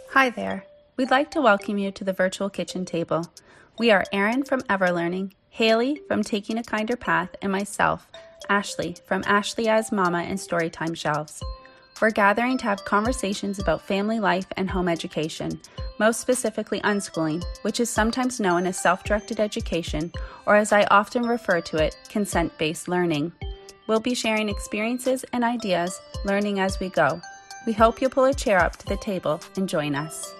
Hi there. We'd like to welcome you to the virtual kitchen table. We are Erin from Everlearning, Haley from Taking a Kinder Path, and myself, Ashley from Ashley as Mama and Storytime Shelves. We're gathering to have conversations about family life and home education, most specifically unschooling, which is sometimes known as self-directed education, or as I often refer to it, consent-based learning. We'll be sharing experiences and ideas, learning as we go. We hope you'll pull a chair up to the table and join us.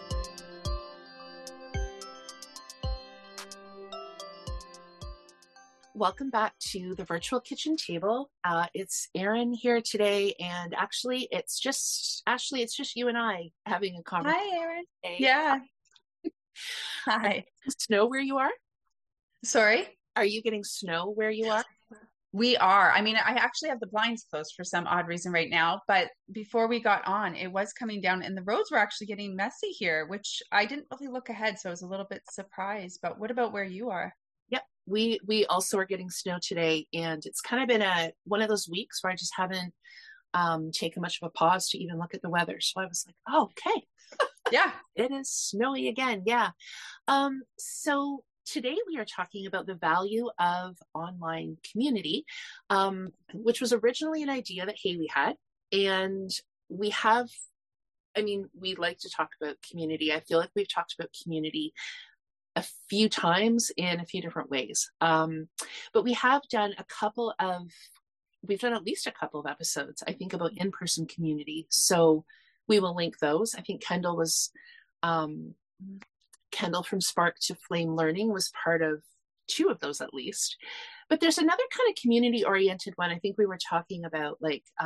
Welcome back to the virtual kitchen table. It's Erin here today, and actually, it's just you and I having a conversation. Hi, Erin. Today. Yeah. Hi. Snow where you are? Sorry? Are you getting snow where you are? We are. I mean, I actually have the blinds closed for some odd reason right now, but before we got on, it was coming down and the roads were actually getting messy here, which I didn't really look ahead, so I was a little bit surprised. But what about where you are? Yep. We also are getting snow today, and it's kind of been one of those weeks where I just haven't taken much of a pause to even look at the weather. So I was like, oh, okay. Yeah. It is snowy again. Yeah. So today we are talking about the value of online community, which was originally an idea that Haley had. And we like to talk about community. I feel like we've talked about community a few times in a few different ways. But we have done we've done at least a couple of episodes, I think, about in-person community. So we will link those. I think Kendall from Spark to Flame Learning was part of 2 of those at least. But there's another kind of community oriented one. I think we were talking about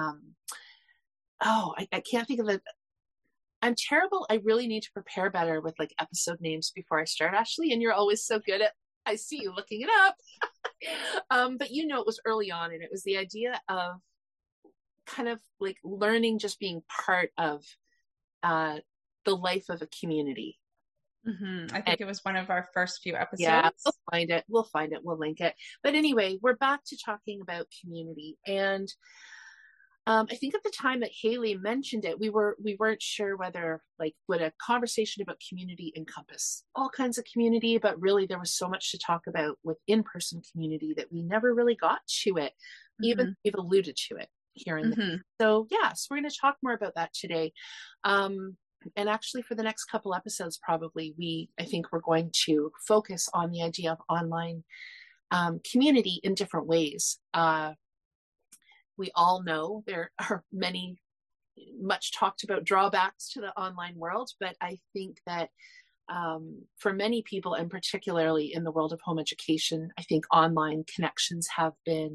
I can't think of it. I'm terrible. I really need to prepare better with episode names before I start, Ashley. And you're always so good at, I see you looking it up. But it was early on, and it was the idea of kind of learning, just being part of the life of a community. Mm-hmm. I think it was one of our first few episodes. Yeah, we'll find it. We'll link it. But anyway, we're back to talking about community. And I think at the time that Haley mentioned it, we weren't sure whether would a conversation about community encompass all kinds of community, but really there was so much to talk about with in-person community that we never really got to it. Mm-hmm. Even we've alluded to it here and there. So yes, we're going to talk more about that today. And actually for the next couple episodes, probably I think we're going to focus on the idea of online community in different ways. We all know there are many much talked about drawbacks to the online world, but I think that for many people, and particularly in the world of home education, I think online connections have been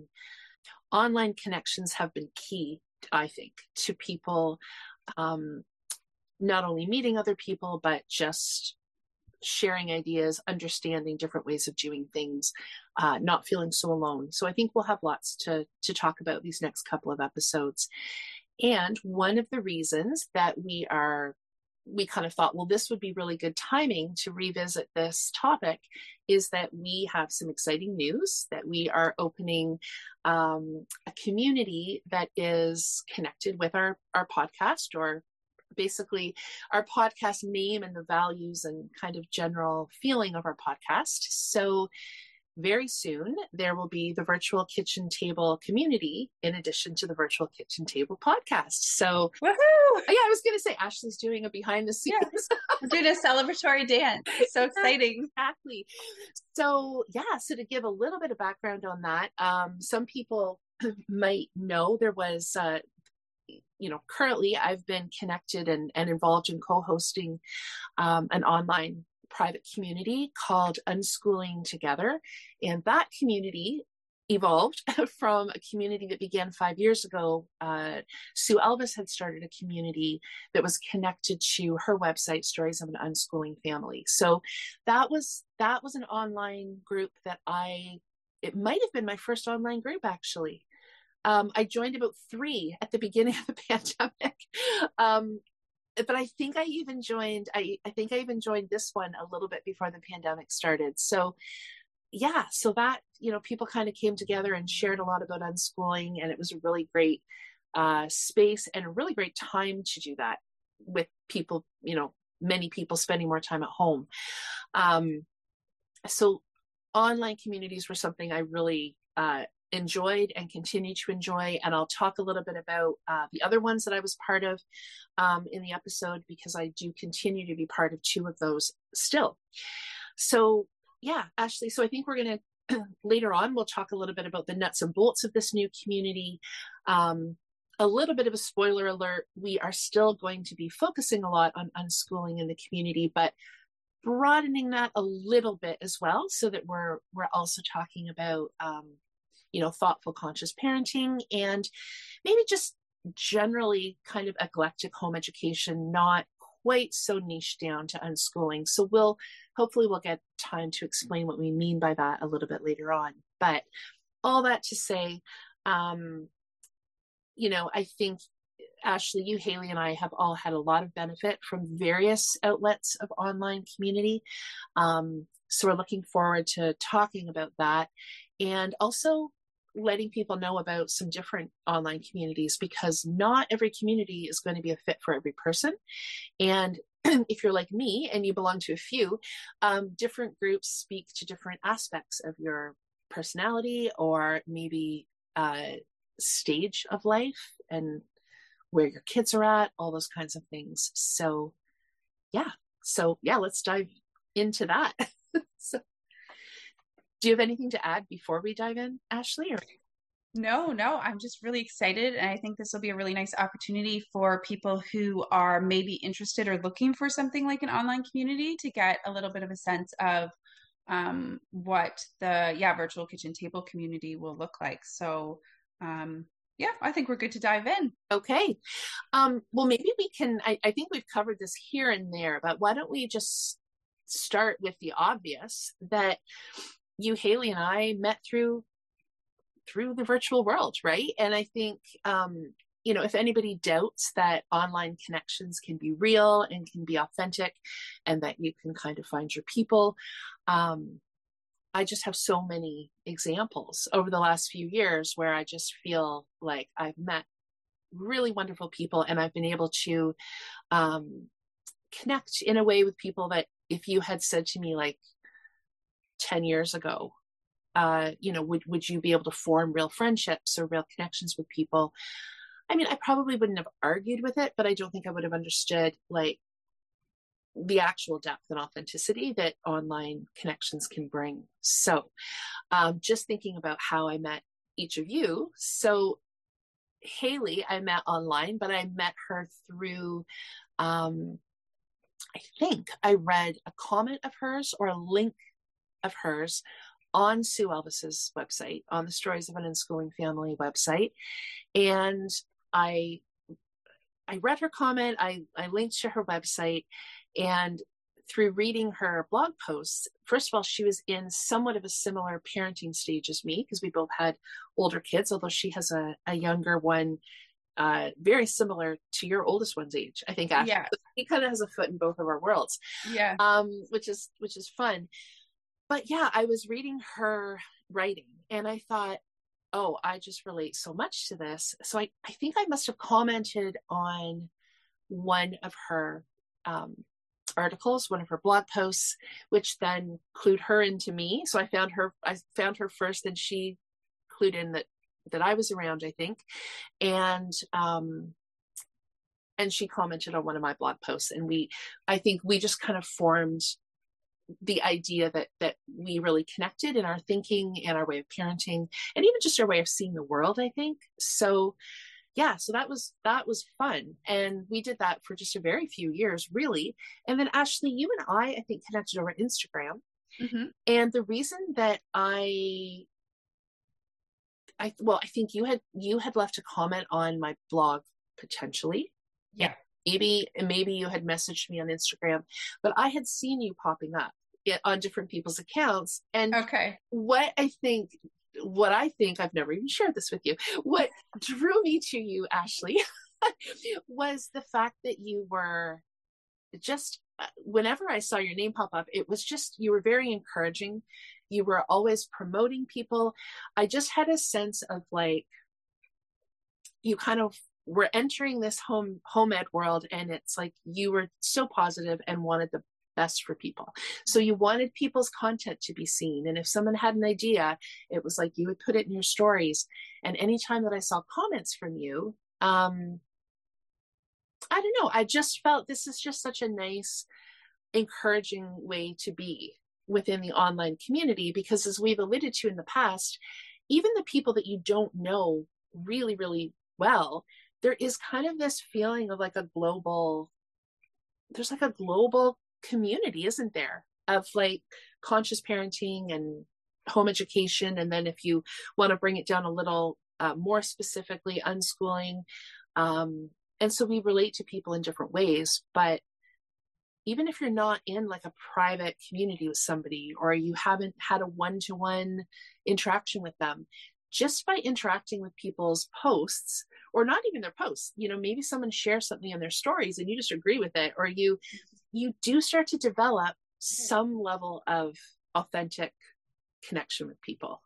key, I think, to people not only meeting other people, but just sharing ideas, understanding different ways of doing things, not feeling so alone. So I think we'll have lots to talk about these next couple of episodes. And one of the reasons that we kind of thought, well, this would be really good timing to revisit this topic, is that we have some exciting news that we are opening a community that is connected with our podcast, or basically our podcast name and the values and kind of general feeling of our podcast. So very soon there will be the Virtual Kitchen Table community in addition to the Virtual Kitchen Table podcast. So woohoo! Yeah, I was going to say Ashley's doing a behind the scenes. Yeah. We're doing a celebratory dance. It's so exciting. Exactly. So to give a little bit of background on that, some people might know there was currently I've been connected and involved in co-hosting an online private community called Unschooling Together. And that community evolved from a community that began 5 years ago. Sue Elvis had started a community that was connected to her website, Stories of an Unschooling Family. So that was an online group that it might have been my first online group, actually. I joined about 3 at the beginning of the pandemic. But I think I even joined this one a little bit before the pandemic started. So that, people kind of came together and shared a lot about unschooling, and it was a really great space and a really great time to do that with people, many people spending more time at home. So online communities were something I really enjoyed and continue to enjoy. And I'll talk a little bit about the other ones that I was part of in the episode, because I do continue to be part of 2 of those still. So yeah, Ashley, so I think we're going to, later on, we'll talk a little bit about the nuts and bolts of this new community. A little bit of a spoiler alert, we are still going to be focusing a lot on unschooling in the community, but broadening that a little bit as well, so that we're also talking about thoughtful, conscious parenting, and maybe just generally kind of eclectic home education, not quite so niche down to unschooling. So hopefully we'll get time to explain what we mean by that a little bit later on. But all that to say, I think, Ashley, you, Haley, and I have all had a lot of benefit from various outlets of online community. So we're looking forward to talking about that, and also letting people know about some different online communities, because not every community is going to be a fit for every person. And if you're like me and you belong to a few, different groups speak to different aspects of your personality, or maybe stage of life, and where your kids are at, all those kinds of things. So yeah, let's dive into that. So, do you have anything to add before we dive in, Ashley? Or? No, I'm just really excited. And I think this will be a really nice opportunity for people who are maybe interested or looking for something like an online community to get a little bit of a sense of what the virtual kitchen table community will look like. So I think we're good to dive in. Okay. Well, maybe we can, I think we've covered this here and there, but why don't we just start with the obvious, that you, Haley, and I met through the virtual world, right? And I think, if anybody doubts that online connections can be real and can be authentic, and that you can kind of find your people, I just have so many examples over the last few years where I just feel like I've met really wonderful people, and I've been able to connect in a way with people that if you had said to me like 10 years ago, would you be able to form real friendships or real connections with people? I mean, I probably wouldn't have argued with it, but I don't think I would have understood like the actual depth and authenticity that online connections can bring. So just thinking about how I met each of you. So Haley, I met online, but I met her through, I think I read a comment of hers or a link of hers on Sue Elvis's website, on the Stories of an Unschooling Family website. And I read her comment, I linked to her website, and through reading her blog posts, first of all, she was in somewhat of a similar parenting stage as me, because we both had older kids, although she has a younger one, very similar to your oldest one's age, I think. Ashley. Yeah. He kind of has a foot in both of our worlds. Yeah. Which is fun. But yeah, I was reading her writing and I thought, oh, I just relate so much to this. So I think I must have commented on one of her articles, one of her blog posts, which then clued her into me. So I found her first, and she clued in that I was around, I think. And she commented on one of my blog posts, and I think we just kind of formed the idea that we really connected in our thinking and our way of parenting, and even just our way of seeing the world, I think. So yeah, so that was fun. And we did that for just a very few years, really. And then Ashley, you and I think connected over Instagram. Mm-hmm. And the reason that I think you had left a comment on my blog potentially. Yeah. Maybe you had messaged me on Instagram, but I had seen you popping up on different people's accounts. And okay. What I think, I've never even shared this with you, what drew me to you, Ashley, was the fact that you were just, whenever I saw your name pop up, it was just, you were very encouraging. You were always promoting people. I just had a sense of like, you kind of we're entering this home ed world, and it's like you were so positive and wanted the best for people. So you wanted people's content to be seen. And if someone had an idea, it was like you would put it in your stories. And anytime that I saw comments from you, I don't know, I just felt this is just such a nice, encouraging way to be within the online community, because as we've alluded to in the past, even the people that you don't know really, really well, there is kind of this feeling of like there's like a global community, isn't there, of like conscious parenting and home education. And then if you want to bring it down a little more specifically, unschooling. And so we relate to people in different ways. But even if you're not in like a private community with somebody, or you haven't had a one-to-one interaction with them, just by interacting with people's posts, or not even their posts, maybe someone shares something in their stories and you just agree with it, or you do start to develop some level of authentic connection with people.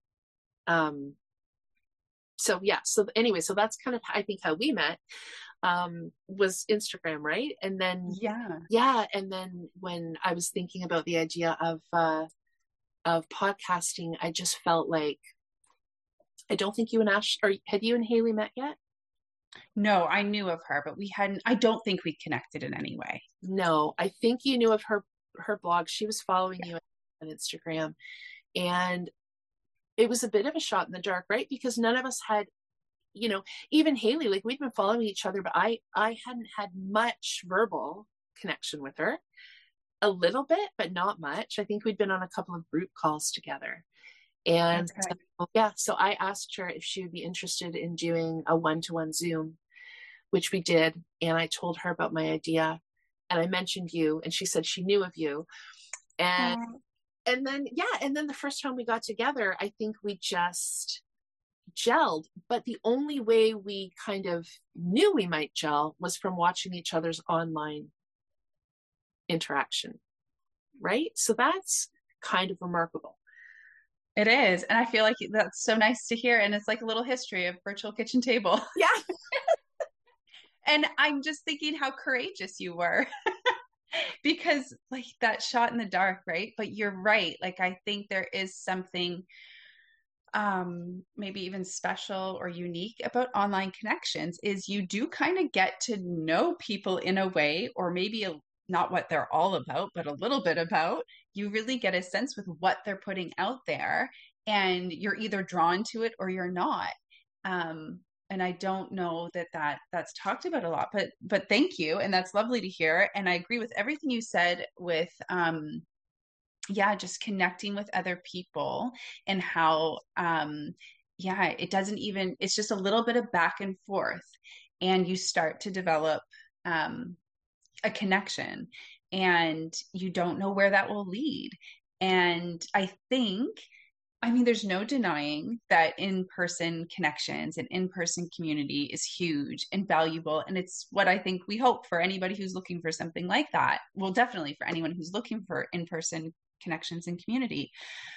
So anyway, so that's kind of, I think, how we met, was Instagram, right? And then and then when I was thinking about the idea of podcasting, I just felt like, I don't think you and Ash, or had you and Haley met yet? No, I knew of her, but I don't think we connected in any way. No, I think you knew of her blog. She was following you on Instagram, and it was a bit of a shot in the dark, right? Because none of us had, even Haley, like we'd been following each other, but I hadn't had much verbal connection with her. A little bit, but not much. I think we'd been on a couple of group calls together. And so I asked her if she would be interested in doing a one-to-one Zoom, which we did. And I told her about my idea, and I mentioned you, and she said she knew of you. And then the first time we got together, I think we just gelled. But the only way we kind of knew we might gel was from watching each other's online interaction, right? So that's kind of remarkable. It is. And I feel like that's so nice to hear. And it's like a little history of Virtual Kitchen Table. Yeah. And I'm just thinking how courageous you were. Because like that shot in the dark, right? But you're right. Like I think there is something maybe even special or unique about online connections, is you do kind of get to know people in a way, or maybe not what they're all about, but a little bit about. You really get a sense with what they're putting out there, and you're either drawn to it or you're not. And I don't know that's talked about a lot, but thank you. And that's lovely to hear. And I agree with everything you said with, just connecting with other people, and how, it's just a little bit of back and forth, and you start to develop, a connection, and you don't know where that will lead. And there's no denying that in-person connections and in-person community is huge and valuable. And it's what I think we hope for anybody who's looking for something like that. Well, definitely for anyone who's looking for in-person connections and community.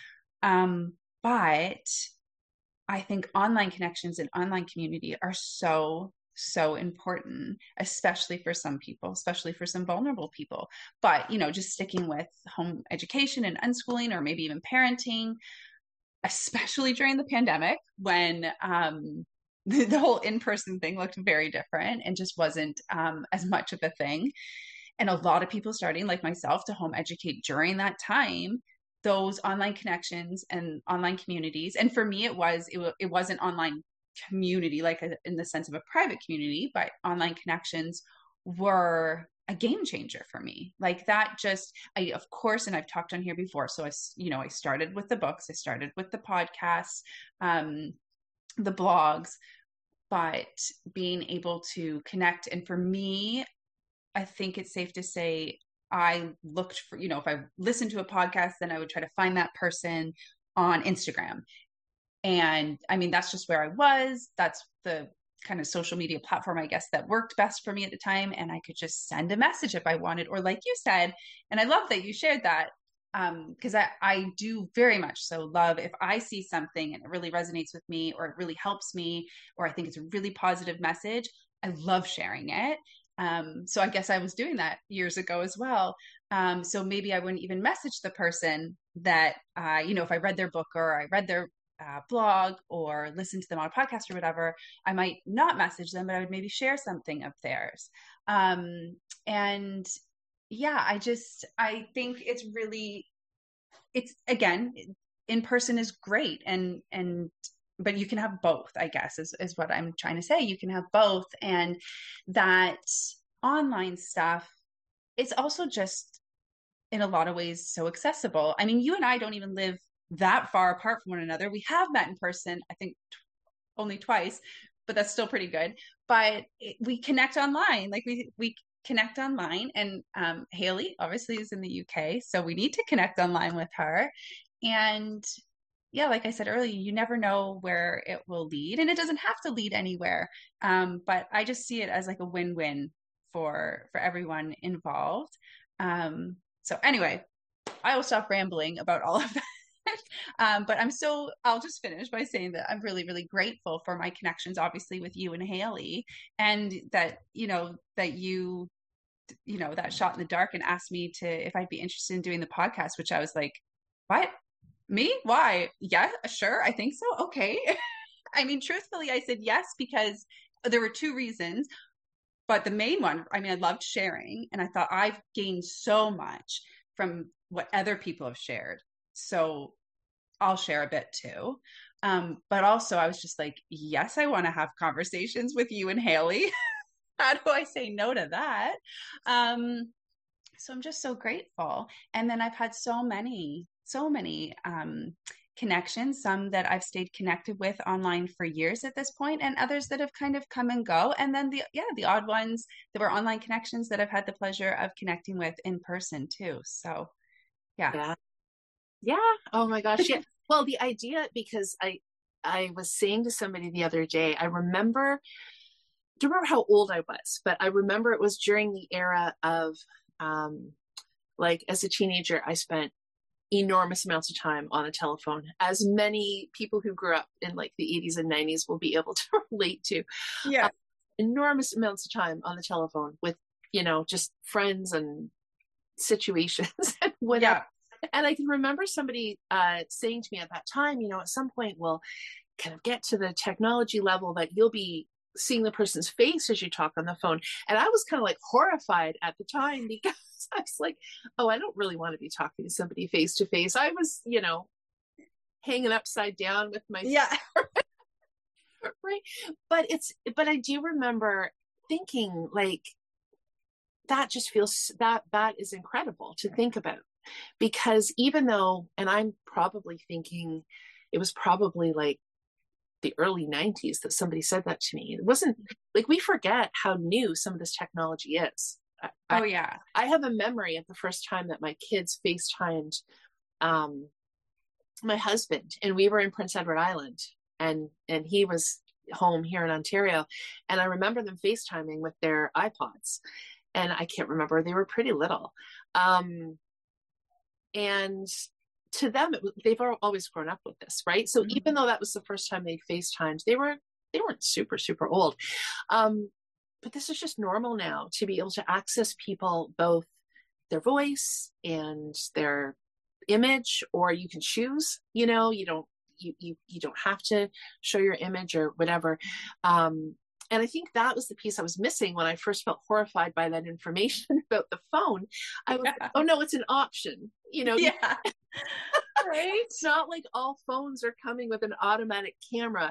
But I think online connections and online community are so important, especially for some people, especially for some vulnerable people. But, just sticking with home education and unschooling, or maybe even parenting, especially during the pandemic, when the whole in-person thing looked very different and just wasn't as much of a thing. And a lot of people starting, like myself, to home educate during that time. Those online connections and online communities, and for me, it wasn't online community like in the sense of a private community, but online connections were a game changer for me. Like that of course, and I've talked on here before. So I started with the books, I started with the podcasts, the blogs, but being able to connect. And for me, I think it's safe to say I looked for, if I listened to a podcast, then I would try to find that person on Instagram. And that's just where I was. That's the kind of social media platform, I guess, that worked best for me at the time. And I could just send a message if I wanted, or like you said, and I love that you shared that, because I do very much so love if I see something and it really resonates with me, or it really helps me, or I think it's a really positive message, I love sharing it. So I guess I was doing that years ago as well. So maybe I wouldn't even message the person that, if I read their book or I read their blog or listened to them on a podcast or whatever, I might not message them, but I would maybe share something of theirs. And yeah, I think it's again, in person is great. But you can have both, I guess, is what I'm trying to say. You can have both. And that online stuff, it's also just in a lot of ways so accessible. I mean, you and I don't even live that far apart from one another. We have met in person, I think only twice, but that's still pretty good. But we connect online. Like we connect online, and Haley obviously is in the UK, so we need to connect online with her. And yeah, like I said earlier, you never know where it will lead, and it doesn't have to lead anywhere. But I just see it as like a win-win for everyone involved. So anyway, I will stop rambling about all of that. But I'll just finish by saying that I'm really, really grateful for my connections, obviously, with you and Haley, and that, that shot in the dark and asked me if I'd be interested in doing the podcast, which I was like, what? Me? Why? Yeah, sure. I think so. Okay. I mean, truthfully, I said yes because there were two reasons. But the main one, I mean, I loved sharing, and I thought I've gained so much from what other people have shared. So I'll share a bit too. But also, I was just like, yes, I want to have conversations with you and Haley. How do I say no to that? So I'm just so grateful. And then I've had so many connections, some that I've stayed connected with online for years at this point, and others that have kind of come and go. And then the odd ones that were online connections that I've had the pleasure of connecting with in person too. So yeah. Oh my gosh, yeah. Well, the idea, because I was saying to somebody the other day, I don't remember how old I was, but I remember it was during the era of like as a teenager, I spent enormous amounts of time on a telephone, as many people who grew up in like the 80s and 90s will be able to relate to. Yeah. Enormous amounts of time on the telephone with, just friends and situations and whatever. Yeah. And I can remember somebody saying to me at that time, at some point we'll kind of get to the technology level that you'll be seeing the person's face as you talk on the phone. And I was kind of like horrified at the time, because I was like, oh, I don't really want to be talking to somebody face to face. I was, hanging upside down with my right. But I do remember thinking like, that just feels that is incredible to think about, because even though, and I'm probably thinking it was probably like the early 90s that somebody said that to me. It wasn't like, we forget how new some of this technology is. I have a memory of the first time that my kids FaceTimed my husband, and we were in Prince Edward Island, and he was home here in Ontario, and I remember them FaceTiming with their iPods, and I can't remember, they were pretty little, and to them they've always grown up with this, right? So mm-hmm. Even though that was the first time they FaceTimed, they weren't super old, but this is just normal now, to be able to access people, both their voice and their image, or you can choose, you don't have to show your image or whatever. And I think that was the piece I was missing when I first felt horrified by that information about the phone. I was like, oh no, it's an option, Yeah. Right? It's not like all phones are coming with an automatic camera,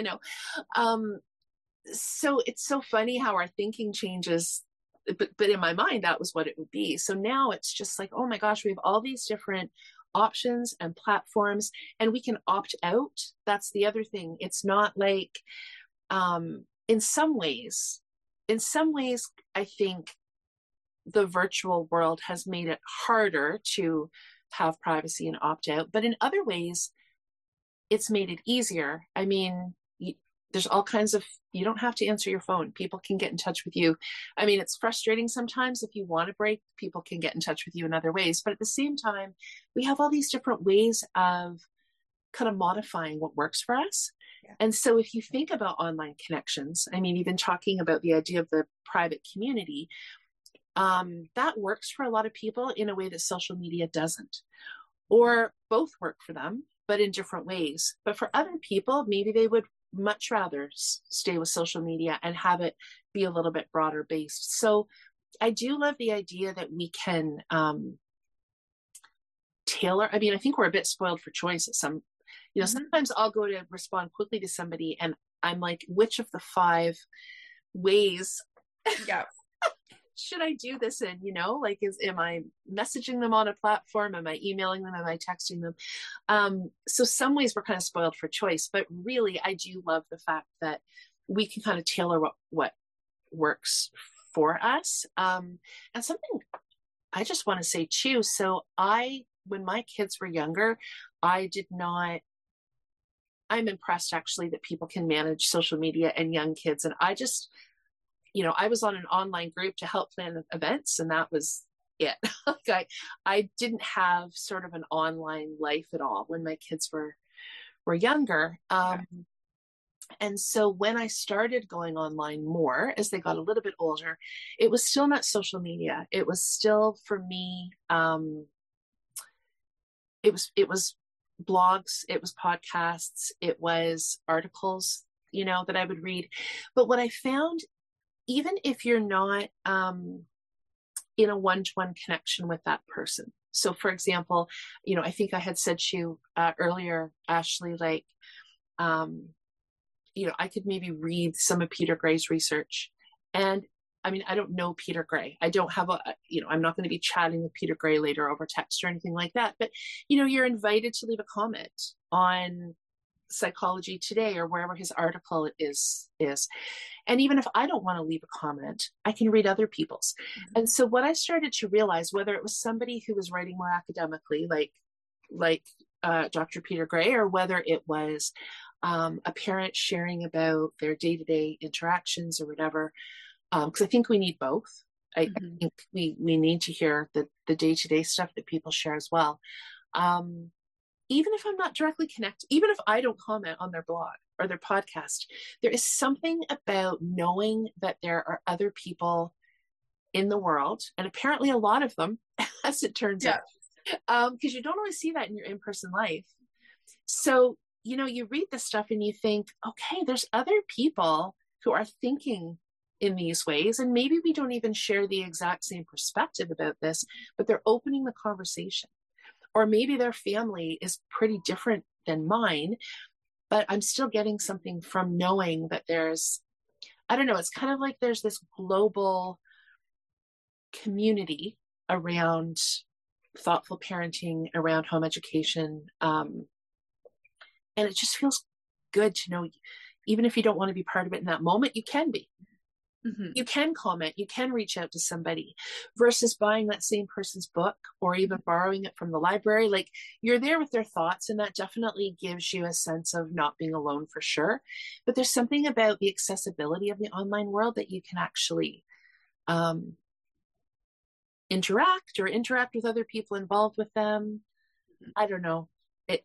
so it's so funny how our thinking changes, but in my mind that was what it would be. So now it's just like, oh my gosh, we have all these different options and platforms, and we can opt out. That's the other thing. It's not like in some ways I think the virtual world has made it harder to have privacy and opt out, but in other ways it's made it easier. I mean, there's all kinds of, you don't have to answer your phone. People can get in touch with you. I mean, it's frustrating sometimes. If you want a break, people can get in touch with you in other ways. But at the same time, we have all these different ways of kind of modifying what works for us. Yeah. And so if you think about online connections, I mean, even talking about the idea of the private community, that works for a lot of people in a way that social media doesn't, or both work for them, but in different ways. But for other people, maybe they would much rather stay with social media and have it be a little bit broader based. So I do love the idea that we can tailor. I mean, I think we're a bit spoiled for choice at some, you know, sometimes I'll go to respond quickly to somebody and I'm like, which of the 5 ways yeah. should I do this in, you know, like, am I messaging them on a platform? Am I emailing them? Am I texting them? So some ways we're kind of spoiled for choice, but really I do love the fact that we can kind of tailor what works for us. And something I just want to say too. So when my kids were younger, I'm impressed actually that people can manage social media and young kids. And I just, you know, I was on an online group to help plan events, and that was it. I didn't have sort of an online life at all when my kids were younger. And so when I started going online more as they got a little bit older, it was still not social media. It was still, for me, it was blogs, it was podcasts, it was articles, you know, that I would read. But what I found, even if you're not in a one-to-one connection with that person. So for example, you know, I think I had said to you earlier, Ashley, like, you know, I could maybe read some of Peter Gray's research. And I mean, I don't know Peter Gray. I don't have you know, I'm not going to be chatting with Peter Gray later over text or anything like that. But, you know, you're invited to leave a comment on Psychology Today or wherever his article is. And even if I don't want to leave a comment, I can read other people's. And so what I started to realize, whether it was somebody who was writing more academically, like Dr. Peter Gray, or whether it was a parent sharing about their day-to-day interactions or whatever, because I think we need both. I think we need to hear the day-to-day stuff that people share as well. Even if I'm not directly connected, even if I don't comment on their blog or their podcast, there is something about knowing that there are other people in the world, and apparently a lot of them, as it turns out, because you don't always see that in your in-person life. So, you know, you read this stuff and you think, okay, there's other people who are thinking in these ways, and maybe we don't even share the exact same perspective about this, but they're opening the conversation. Or maybe their family is pretty different than mine, but I'm still getting something from knowing that there's, I don't know, it's kind of like there's this global community around thoughtful parenting, around home education. And it just feels good to know, even if you don't want to be part of it in that moment, you can be. You can comment, you can reach out to somebody, versus buying that same person's book or even borrowing it from the library. Like, you're there with their thoughts, and that definitely gives you a sense of not being alone for sure. But there's something about the accessibility of the online world that you can actually interact with other people involved with them. I don't know. It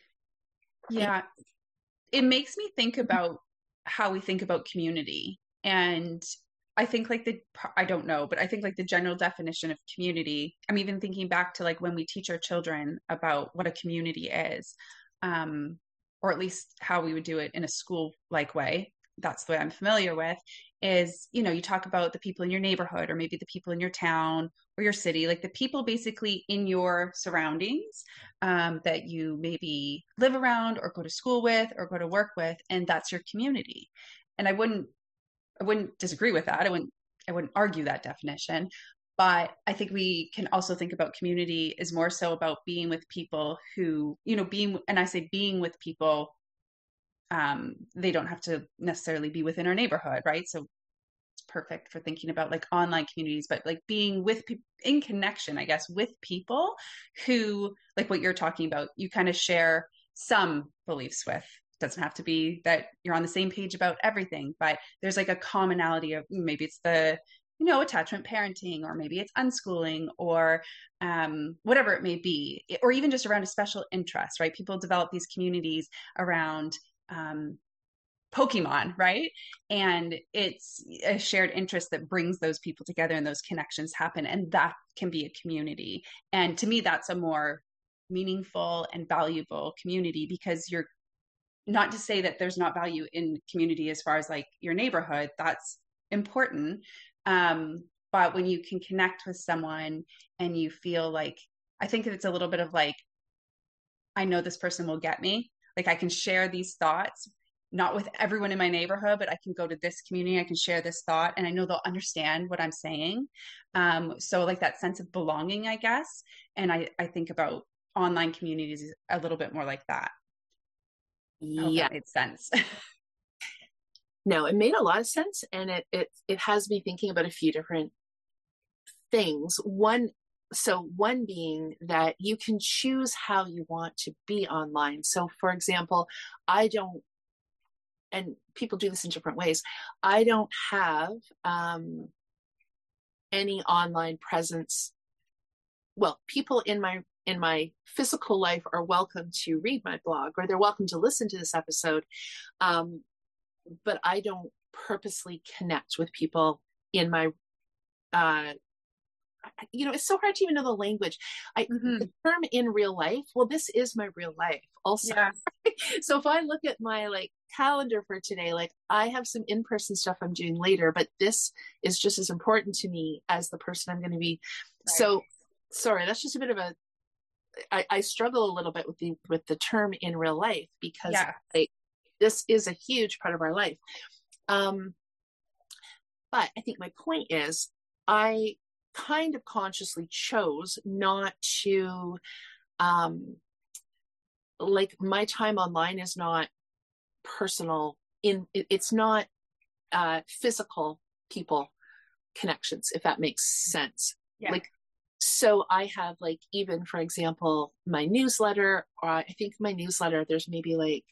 makes me think about how we think about community. And I think I don't know, but I think like the general definition of community, I'm even thinking back to like when we teach our children about what a community is, or at least how we would do it in a school-like way. That's the way I'm familiar with, is, you know, you talk about the people in your neighborhood, or maybe the people in your town or your city, like the people basically in your surroundings that you maybe live around or go to school with or go to work with, and that's your community. And I wouldn't disagree with that. I wouldn't argue that definition, but I think we can also think about community is more so about being with people who, you know, and I say being with people, they don't have to necessarily be within our neighborhood, right? So it's perfect for thinking about like online communities, but like being with in connection, I guess, with people who, like what you're talking about, you kind of share some beliefs with. doesn't have to be that you're on the same page about everything, but there's like a commonality of maybe it's the, attachment parenting, or maybe it's unschooling, or whatever it may be, or even just around a special interest, right? People develop these communities around Pokemon, right? And it's a shared interest that brings those people together and those connections happen. And that can be a community. And to me, that's a more meaningful and valuable community, because you're not to say that there's not value in community as far as like your neighborhood. That's important. But when you can connect with someone and you feel like, I think it's a little bit of like, I know this person will get me. Like I can share these thoughts, not with everyone in my neighborhood, but I can go to this community, I can share this thought, and I know they'll understand what I'm saying. So like that sense of belonging, I guess. And I think about online communities a little bit more like that. I hope that made sense. No, it made a lot of sense. And it has me thinking about a few different things. One being that you can choose how you want to be online. So for example, and people do this in different ways, I don't have any online presence. Well, people in my physical life are welcome to read my blog, or they're welcome to listen to this episode. But I don't purposely connect with people in my, it's so hard to even know the language. The term in real life, well, this is my real life also. Yeah. So if I look at my like calendar for today, like I have some in-person stuff I'm doing later, but this is just as important to me as the person I'm going to be. Right. So sorry, that's just a bit of I struggle a little bit with the term in real life, because like, this is a huge part of our life. But I think my point is, I kind of consciously chose not to, like my time online is not personal, it's not physical people connections, if that makes sense. Yeah. Like, so I have like, even for example, my newsletter, or I think my newsletter, there's maybe like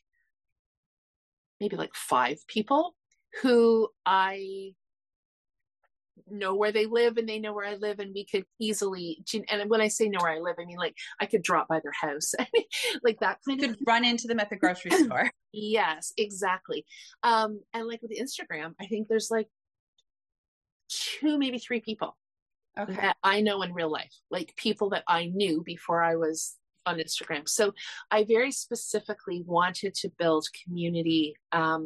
5 people who I know where they live, and they know where I live, and we could easily, and when I say know where I live, I mean like I could drop by their house, like that kind of. You could run into them at the grocery store. Yes, exactly. And like with Instagram, I think there's like 2, maybe 3 people that I know in real life, like people that I knew before I was on Instagram. So I very specifically wanted to build community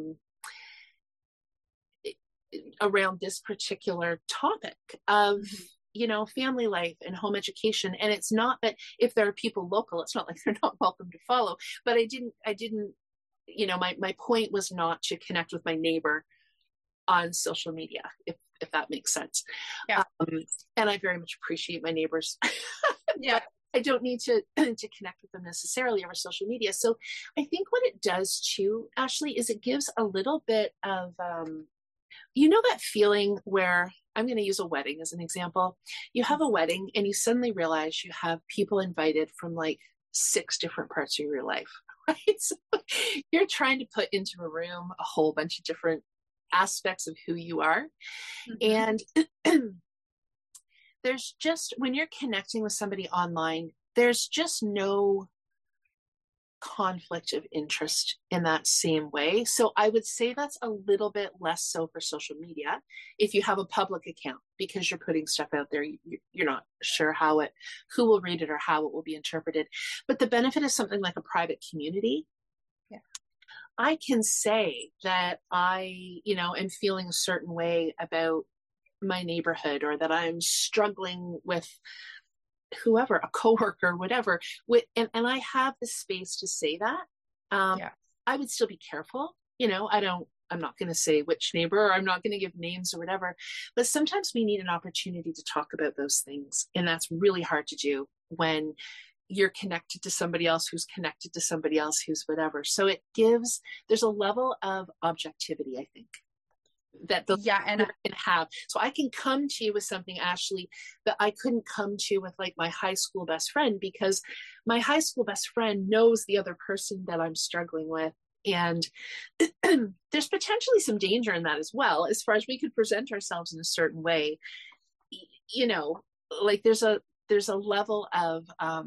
around this particular topic of, family life and home education. And it's not that if there are people local, it's not like they're not welcome to follow, but I didn't, my point was not to connect with my neighbor on social media, if that makes sense. Yeah. And I very much appreciate my neighbors. Yeah. I don't need to connect with them necessarily over social media. So I think what it does too, Ashley, is it gives a little bit of, that feeling where, I'm going to use a wedding as an example. You have a wedding and you suddenly realize you have people invited from like 6 different parts of your life, right? So you're trying to put into a room a whole bunch of different aspects of who you are. And there's just, when you're connecting with somebody online, there's just no conflict of interest in that same way. So I would say that's a little bit less so for social media if you have a public account, because you're putting stuff out there, you're not sure who will read it or how it will be interpreted. But the benefit of something like a private community, I can say that I, am feeling a certain way about my neighborhood, or that I'm struggling with whoever, a coworker, whatever, and I have the space to say that. I would still be careful, I'm not going to say which neighbor, or I'm not going to give names or whatever, but sometimes we need an opportunity to talk about those things. And that's really hard to do when you're connected to somebody else who's connected to somebody else who's whatever. So there's a level of objectivity, I think, that can have. So I can come to you with something, Ashley, that I couldn't come to with like my high school best friend, because my high school best friend knows the other person that I'm struggling with And there's potentially some danger in that as well, as far as we could present ourselves in a certain way. Like there's a level of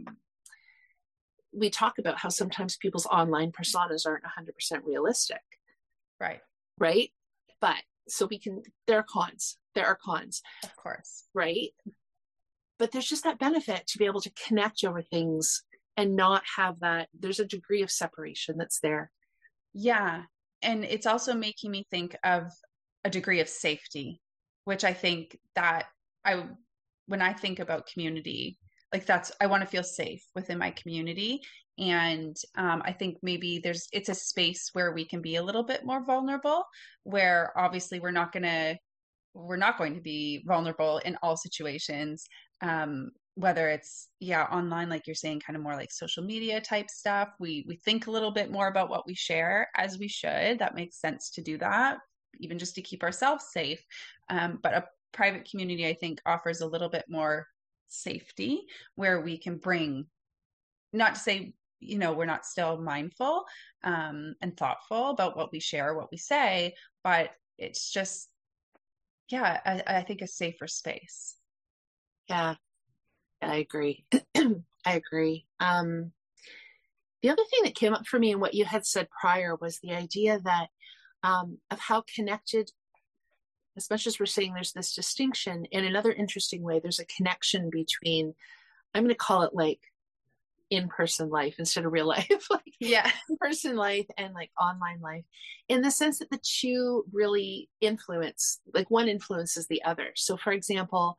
we talk about how sometimes people's online personas aren't 100% realistic. Right. But so there are cons. Of course. Right. But there's just that benefit to be able to connect over things and not have that. There's a degree of separation that's there. Yeah. And it's also making me think of a degree of safety, which I think that when I think about community, like I want to feel safe within my community. And I think maybe it's a space where we can be a little bit more vulnerable, where obviously we're not going to be vulnerable in all situations. Whether it's online, like you're saying, kind of more like social media type stuff. We think a little bit more about what we share, as we should. That makes sense to do that, even just to keep ourselves safe. But a private community, I think, offers a little bit more safety, where we can bring, not to say, we're not still mindful and thoughtful about what we share, what we say, but it's just, I think a safer space. Yeah, I agree. I agree. The other thing that came up for me in what you had said prior was the idea that of how connected, as much as we're saying there's this distinction, in another interesting way, there's a connection between, I'm going to call it like in-person life instead of real life, like in-person life and like online life, in the sense that the two really influence, like one influences the other. So for example,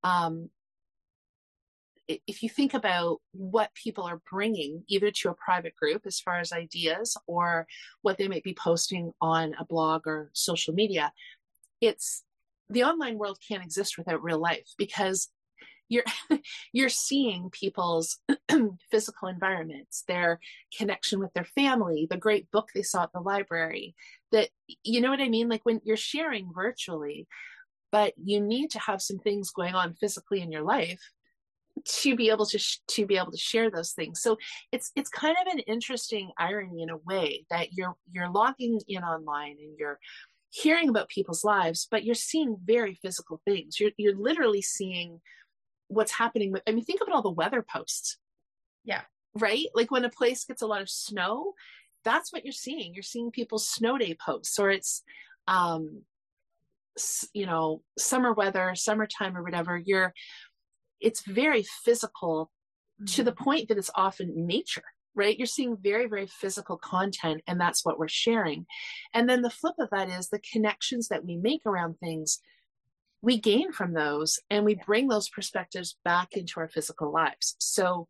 if you think about what people are bringing either to a private group as far as ideas or what they might be posting on a blog or social media, it's the online world can't exist without real life, because you're seeing people's physical environments, their connection with their family, the great book they saw at the library, that, you know what I mean? Like when you're sharing virtually, but you need to have some things going on physically in your life to be able to share those things. So it's kind of an interesting irony in a way, that you're logging in online and you're hearing about people's lives, but you're seeing very physical things. You're literally seeing what's happening with, I mean, think about all the weather posts. Yeah. Right? Like when a place gets a lot of snow, that's what you're seeing. You're seeing people's snow day posts, or it's summer weather, summertime or whatever. It's very physical, to the point that it's often nature, right? You're seeing very, very physical content, and that's what we're sharing. And then the flip of that is the connections that we make around things, we gain from those, and we bring those perspectives back into our physical lives. So,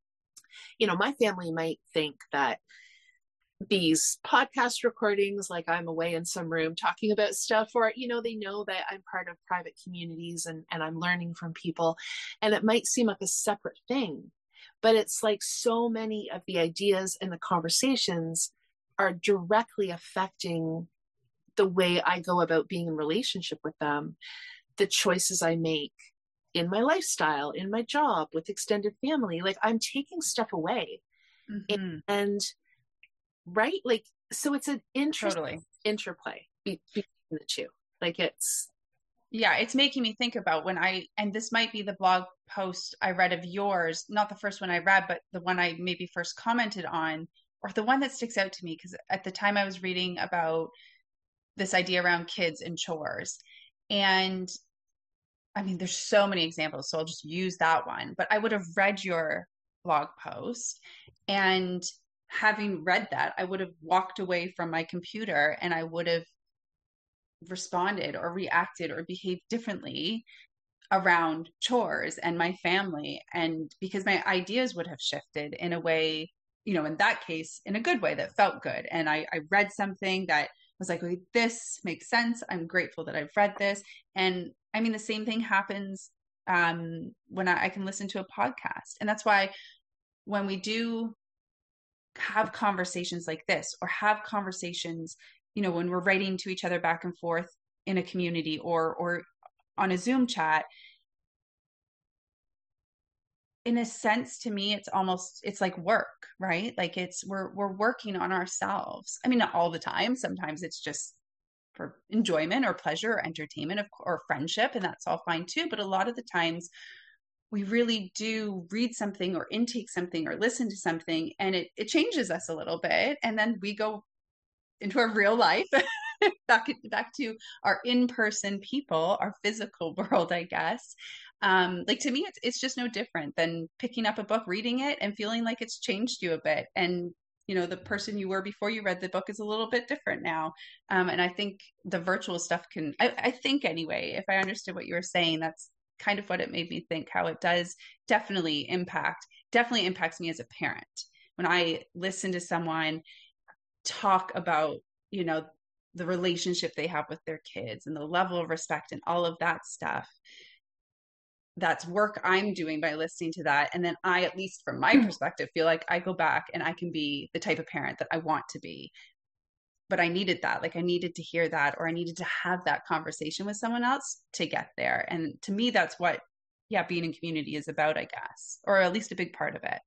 my family might think that these podcast recordings, like I'm away in some room talking about stuff, or, they know that I'm part of private communities and I'm learning from people, and it might seem like a separate thing, but it's like so many of the ideas and the conversations are directly affecting the way I go about being in relationship with them, the choices I make in my lifestyle, in my job, with extended family. Like I'm taking stuff away. Mm-hmm. And right, like, so it's an interesting interplay between the two. Like it's making me think about and this might be the blog post I read of yours, not the first one I read, but the one I maybe first commented on, or the one that sticks out to me, because at the time I was reading about this idea around kids and chores. And I mean, there's so many examples, so I'll just use that one. But I would have read your blog post, and having read that, I would have walked away from my computer and I would have responded or reacted or behaved differently around chores and my family. And because my ideas would have shifted in a way, in that case, in a good way that felt good. And I read something that was like, okay, this makes sense. I'm grateful that I've read this. And I mean, the same thing happens when I can listen to a podcast. And that's why when we do have conversations like this, or have conversations, when we're writing to each other back and forth in a community or on a Zoom chat, in a sense, to me, it's like work, right? Like we're working on ourselves. I mean, not all the time. Sometimes it's just for enjoyment or pleasure or entertainment or friendship, and that's all fine too. But a lot of the times we really do read something or intake something or listen to something, and it changes us a little bit. And then we go into our real life, back to our in-person people, our physical world, I guess. Like to me, it's just no different than picking up a book, reading it, and feeling like it's changed you a bit. And the person you were before you read the book is a little bit different now. And I think the virtual stuff I think anyway, if I understood what you were saying, that's kind of what it made me think, how it does definitely impacts me as a parent. When I listen to someone talk about, the relationship they have with their kids and the level of respect and all of that stuff, that's work I'm doing by listening to that. And then I, at least from my perspective, feel like I go back and I can be the type of parent that I want to be. But I needed that. Like I needed to hear that, or I needed to have that conversation with someone else to get there. And to me, that's what, being in community is about, I guess, or at least a big part of it.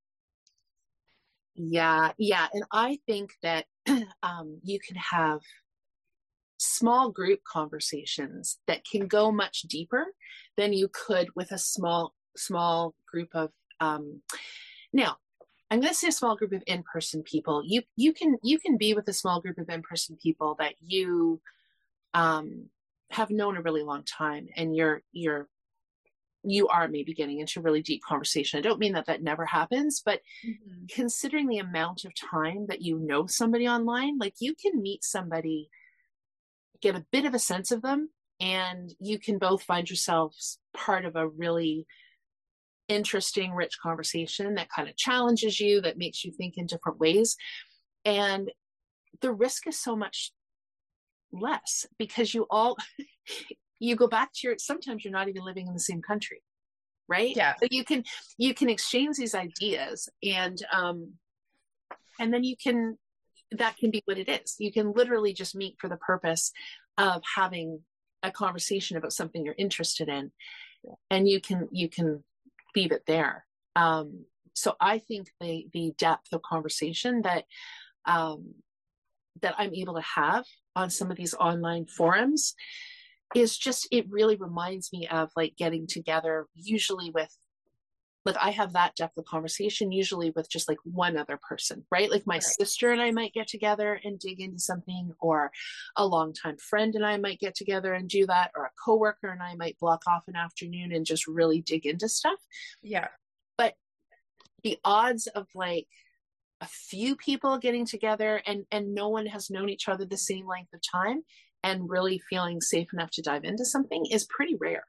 Yeah. And I think that you can have small group conversations that can go much deeper than you could with a small group of now I'm going to say a small group of in-person people. You can be with a small group of in-person people that you have known a really long time, and you are maybe getting into really deep conversation. I don't mean that never happens, but considering the amount of time that you know somebody online, like you can meet somebody, get a bit of a sense of them, and you can both find yourselves part of a really interesting, rich conversation that kind of challenges you, that makes you think in different ways. And the risk is so much less because you go back to sometimes you're not even living in the same country, right? Yeah. So you can exchange these ideas, and then that can be what it is. You can literally just meet for the purpose of having a conversation about something you're interested in, and you can leave it there. So I think the depth of conversation that I'm able to have on some of these online forums is just, it really reminds me of like getting together, usually with, like I have that depth of conversation usually with just like one other person, right? Like my sister and I might get together and dig into something, or a longtime friend and I might get together and do that, or a coworker and I might block off an afternoon and just really dig into stuff. Yeah. But the odds of like a few people getting together and no one has known each other the same length of time and really feeling safe enough to dive into something is pretty rare.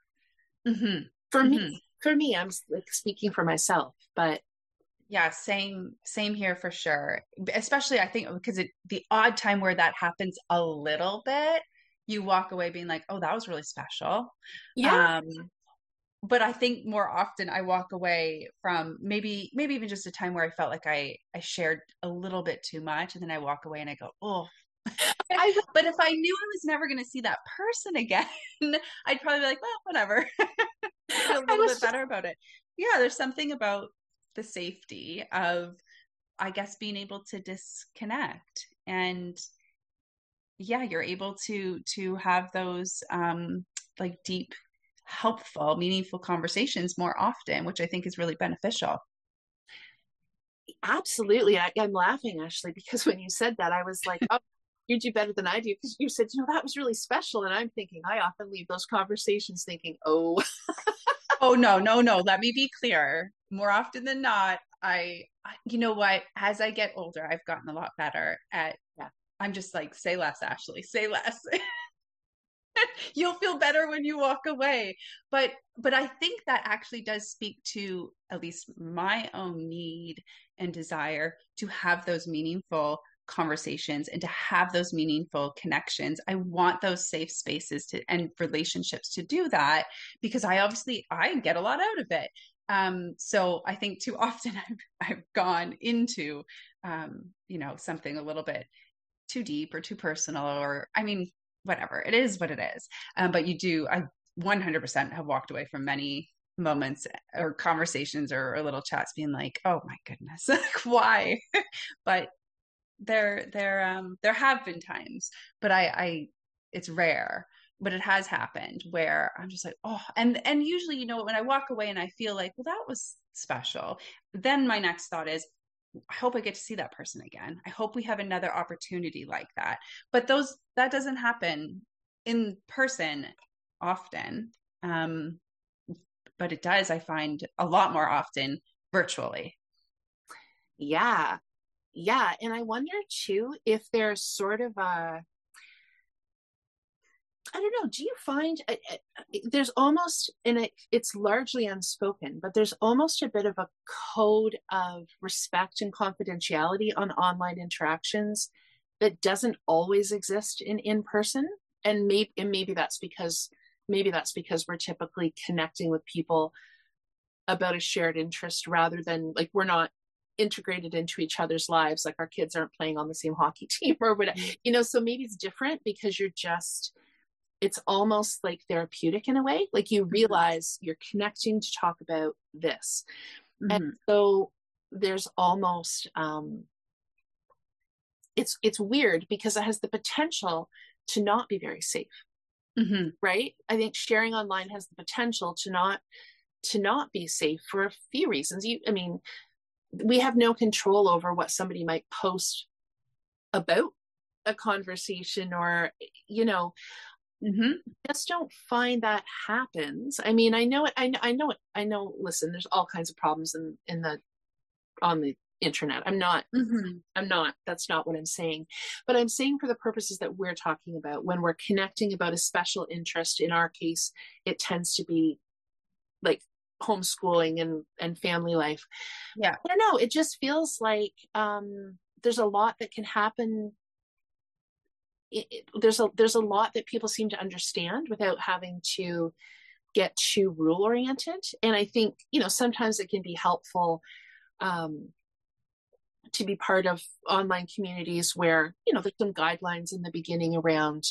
For me, I'm like speaking for myself, but yeah, same here for sure. Especially I think because the odd time where that happens a little bit, you walk away being like, oh, that was really special. Yeah. But I think more often I walk away from maybe even just a time where I felt like I shared a little bit too much, and then I walk away and I go, oh. But if I knew I was never going to see that person again, I'd probably be like, well, whatever. Feel a little bit better about it. Yeah, there's something about the safety of, I guess, being able to disconnect, and you're able to have those like deep, helpful, meaningful conversations more often, which I think is really beneficial. Absolutely. I'm laughing, Ashley, because when you said that, I was like, oh, you do better than I do, because you said, that was really special. And I'm thinking, I often leave those conversations thinking, oh. Oh, no. Let me be clear. More often than not, you know what? As I get older, I've gotten a lot better at, I'm just like, say less, Ashley, say less. You'll feel better when you walk away. But I think that actually does speak to at least my own need and desire to have those meaningful conversations and to have those meaningful connections. I want those safe spaces and relationships to do that, because I get a lot out of it. So I think too often I've gone into, something a little bit too deep or too personal, or, I mean, whatever, it is what it is. But I 100% have walked away from many moments or conversations or little chats being like, oh my goodness, like why? But there have been times, but I it's rare, but it has happened where I'm just like, oh, and usually, when I walk away and I feel like, well, that was special, then my next thought is, I hope I get to see that person again. I hope we have another opportunity like that. But that doesn't happen in person often. But it does, I find, a lot more often virtually. Yeah. Yeah. And I wonder too if there's sort of a, I don't know, do you find there's almost, and it's largely unspoken, but there's almost a bit of a code of respect and confidentiality on online interactions that doesn't always exist in person. And maybe that's because we're typically connecting with people about a shared interest rather than like we're not integrated into each other's lives, like our kids aren't playing on the same hockey team or whatever, so maybe it's different because it's almost like therapeutic in a way. Like you realize you're connecting to talk about this. Mm-hmm. And so there's almost, it's weird because it has the potential to not be very safe. Mm-hmm. Right? I think sharing online has the potential to not be safe for a few reasons. We have no control over what somebody might post about a conversation or, mm-hmm. Just don't find that happens. I know it. I know. Listen, there's all kinds of problems on the internet. I'm not. That's not what I'm saying. But I'm saying for the purposes that we're talking about, when we're connecting about a special interest, in our case, it tends to be like homeschooling and family life. Yeah. I don't know. It just feels like there's a lot that can happen. There's a lot that people seem to understand without having to get too rule oriented. And I think, sometimes it can be helpful to be part of online communities where, there's some guidelines in the beginning around,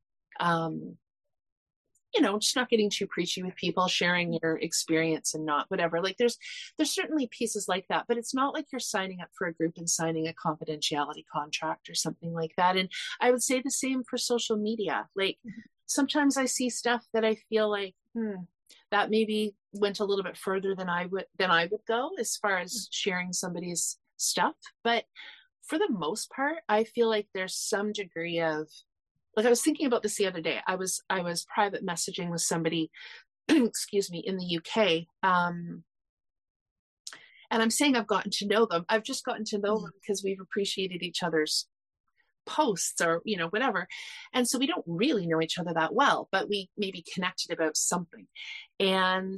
just not getting too preachy with people, sharing your experience and not whatever. Like there's certainly pieces like that, but it's not like you're signing up for a group and signing a confidentiality contract or something like that. And I would say the same for social media. Like sometimes I see stuff that I feel like, that maybe went a little bit further than I would go as far as sharing somebody's stuff. But for the most part, I feel like there's some degree of, like I was thinking about this the other day. I was private messaging with somebody, excuse me, in the UK. And I'm saying I've gotten to know them. I've just gotten to know them because we've appreciated each other's posts or, whatever. And so we don't really know each other that well, but we maybe connected about something. And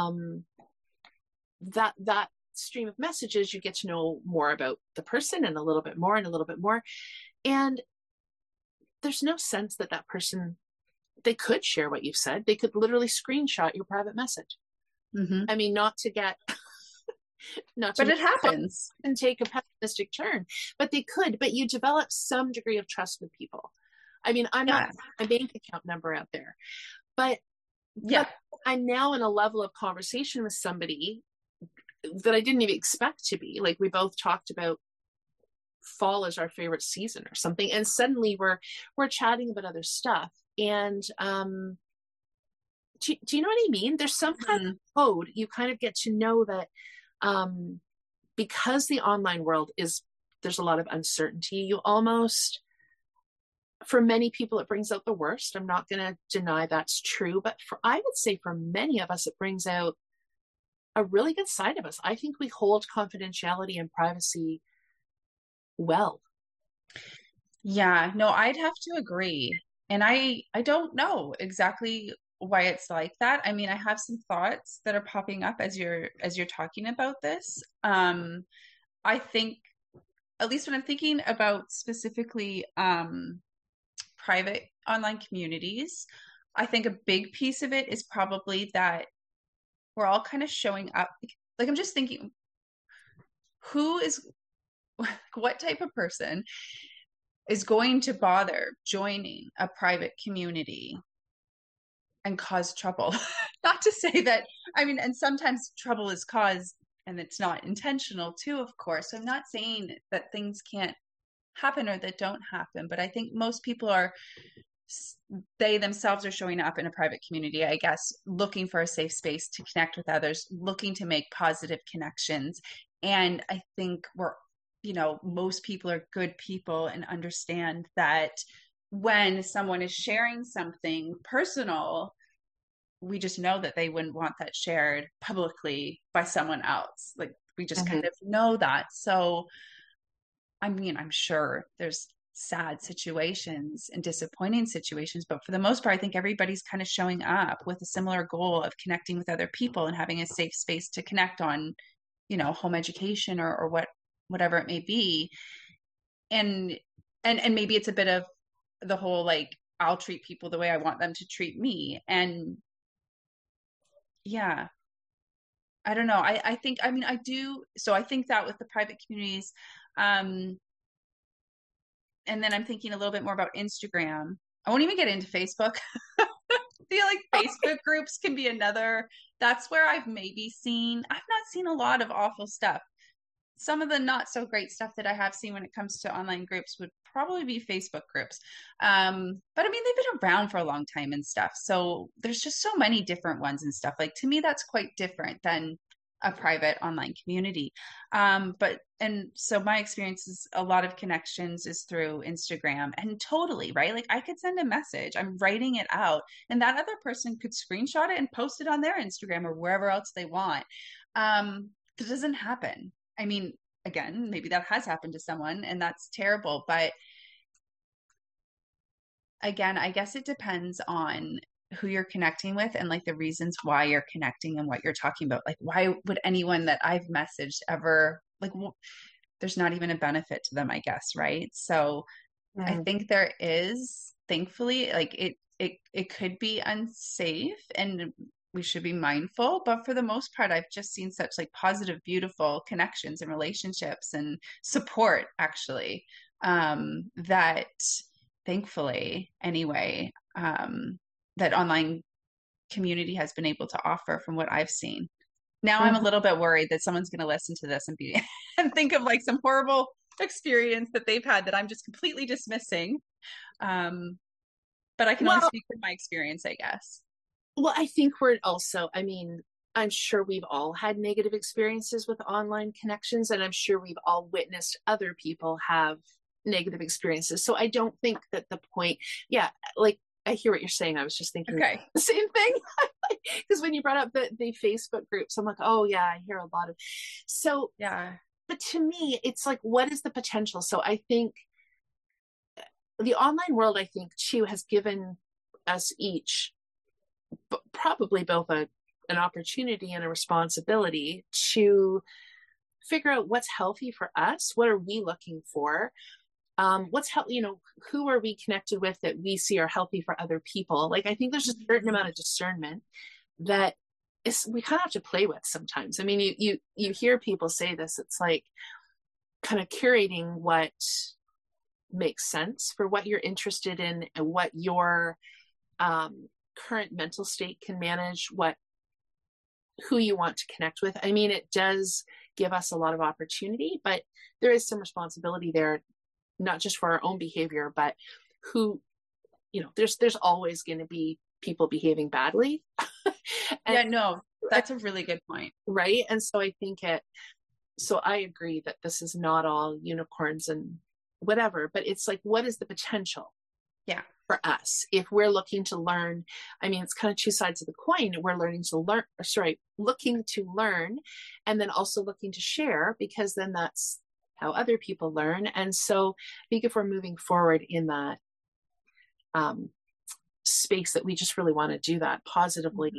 that stream of messages, you get to know more about the person and a little bit more and a little bit more. And there's no sense that person, they could share what you've said. They could literally screenshot your private message. Mm-hmm. Not to get, but it happens and take a pessimistic turn, but they could, but you develop some degree of trust with people. I'm not a bank account number out there, but I'm now in a level of conversation with somebody that I didn't even expect to be. Like we both talked about fall as our favorite season or something, and suddenly we're chatting about other stuff. And do you know what I mean? There's some kind of code. You kind of get to know that because the online world there's a lot of uncertainty. You almost, for many people, it brings out the worst. I'm not going to deny that's true, but I would say for many of us, it brings out a really good side of us. I think we hold confidentiality and privacy well. Yeah, no, I'd have to agree. And I don't know exactly why it's like that. I have some thoughts that are popping up as you're talking about this. I think, at least when I'm thinking about specifically private online communities, I think a big piece of it is probably that we're all kind of showing up. Like I'm just thinking, what type of person is going to bother joining a private community and cause trouble. Not to say that, I mean, and sometimes trouble is caused and it's not intentional too, of course. So I'm not saying that things can't happen or that don't happen, but I think most people are, they themselves are showing up in a private community, I guess, looking for a safe space to connect with others, looking to make positive connections. And I think most people are good people and understand that when someone is sharing something personal, we just know that they wouldn't want that shared publicly by someone else. Like we just kind of know that. So, I mean, I'm sure there's sad situations and disappointing situations, but for the most part, I think everybody's kind of showing up with a similar goal of connecting with other people and having a safe space to connect on, home education or whatever it may be. And maybe it's a bit of the whole, like, I'll treat people the way I want them to treat me. And yeah, I don't know. I think, I mean, I do. So I think that with the private communities, and then I'm thinking a little bit more about Instagram. I won't even get into Facebook. I feel like Facebook groups can be another, that's where I've not seen a lot of awful stuff. Some of the not so great stuff that I have seen when it comes to online groups would probably be Facebook groups. But I mean, they've been around for a long time and stuff. So there's just so many different ones and stuff. Like, to me, that's quite different than a private online community. And so my experience is a lot of connections is through Instagram, and totally, right? Like, I could send a message, I'm writing it out, and that other person could screenshot it and post it on their Instagram or wherever else they want. It doesn't happen. I mean, again, maybe that has happened to someone and that's terrible. But again, I guess it depends on who you're connecting with and like the reasons why you're connecting and what you're talking about. Like, why would anyone that I've messaged ever, like, there's not even a benefit to them, I guess. Right. So I think there is, thankfully, like it could be unsafe and we should be mindful, but for the most part, I've just seen such like positive, beautiful connections and relationships and support, actually, that thankfully, anyway, that online community has been able to offer from what I've seen. Now I'm a little bit worried that someone's going to listen to this and be and think of like some horrible experience that they've had that I'm just completely dismissing. But I can only speak from my experience, I guess. Well, I think I'm sure we've all had negative experiences with online connections, and I'm sure we've all witnessed other people have negative experiences. So I don't think that the point, like, I hear what you're saying. I was just thinking the same thing. Because when you brought up the Facebook groups, I'm like, oh yeah, I hear a lot of, so yeah. But to me, it's like, what is the potential? So I think the online world, I think too, has given us each probably both an opportunity and a responsibility to figure out what's healthy for us. What are we looking for? What's healthy, who are we connected with that we see are healthy for other people? Like, I think there's a certain amount of discernment that we kind of have to play with sometimes. I mean, you hear people say this, it's like kind of curating what makes sense for what you're interested in and what your current mental state can manage, who you want to connect with. I mean, it does give us a lot of opportunity, but there is some responsibility there, not just for our own behavior, but who, there's always going to be people behaving badly. That's a really good point. Right. And so I think so I agree that this is not all unicorns and whatever, but it's like, what is the potential? Yeah. For us, if we're looking to learn, I mean, it's kind of two sides of the coin. We're looking to learn, and then also looking to share, because then that's how other people learn. And so I think if we're moving forward in that space, that we just really want to do that positively,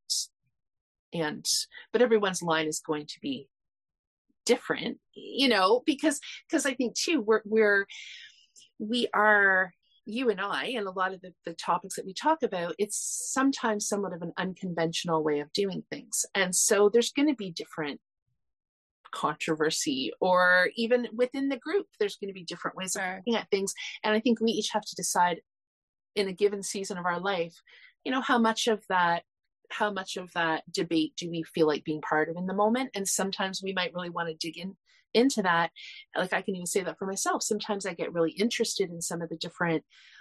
but everyone's line is going to be different, because I think too, we are, you and I, and a lot of the topics that we talk about, it's sometimes somewhat of an unconventional way of doing things. And so there's going to be different controversy, or even within the group, there's going to be different ways of looking at things. And I think we each have to decide in a given season of our life, how much of that debate do we feel like being part of in the moment? And sometimes we might really want to dig into that. Like, I can even say that for myself. Sometimes I get really interested in some of the different,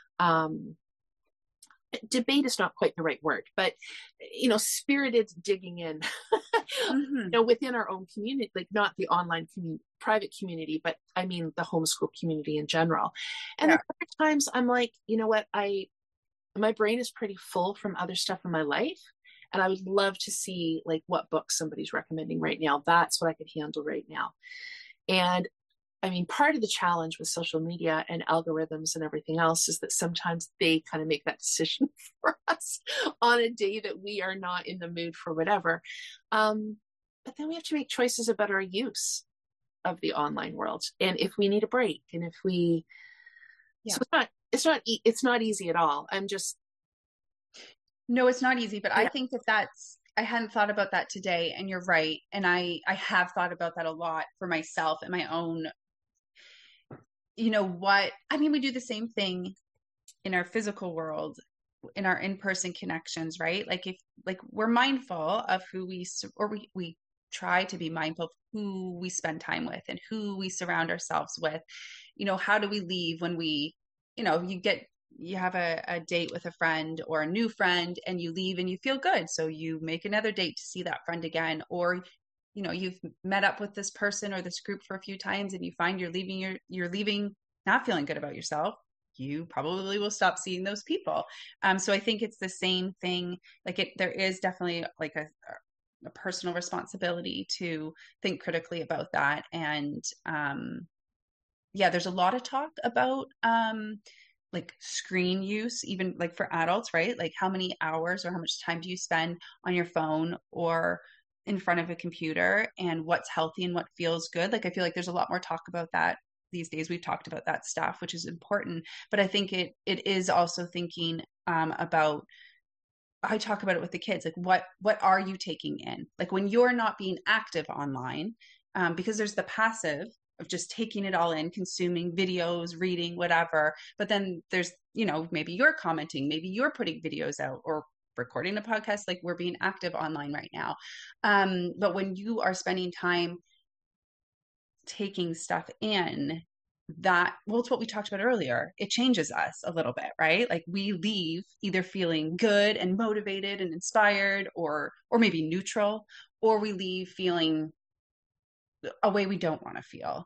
debate is not quite the right word, but spirited digging in, within our own community, like not the online private community, but I mean the homeschool community in general. And then other times I'm like, you know what, my brain is pretty full from other stuff in my life, and I would love to see like what book somebody's recommending right now. That's what I could handle right now. And I mean, part of the challenge with social media and algorithms and everything else is that sometimes they kind of make that decision for us on a day that we are not in the mood for whatever. But then we have to make choices about our use of the online world, and if we need a break, and if we, so it's not easy at all. No, it's not easy, but I think I hadn't thought about that today, and you're right. And I have thought about that a lot for myself and my own, we do the same thing in our physical world, in our in-person connections, right? Like we're mindful of who we try to be mindful of who we spend time with and who we surround ourselves with. How do we leave when we, you have a date with a friend or a new friend, and you leave and you feel good. So you make another date to see that friend again, or, you've met up with this person or this group for a few times, and you find you're leaving not feeling good about yourself. You probably will stop seeing those people. So I think it's the same thing. Like there is definitely like a personal responsibility to think critically about that. And there's a lot of talk about like screen use, even like for adults, right? Like how many hours or how much time do you spend on your phone or in front of a computer, and what's healthy and what feels good. Like I feel like there's a lot more talk about that these days. We've talked about that stuff, which is important, but I think it is also thinking about, I talk about it with the kids, like what are you taking in? Like when you're not being active online, because there's the passive of just taking it all in, consuming videos, reading, whatever. But then there's, maybe you're commenting, maybe you're putting videos out or recording a podcast, like we're being active online right now. But when you are spending time taking stuff in, it's what we talked about earlier. It changes us a little bit, right? Like we leave either feeling good and motivated and inspired, or maybe neutral, or we leave feeling a way we don't want to feel.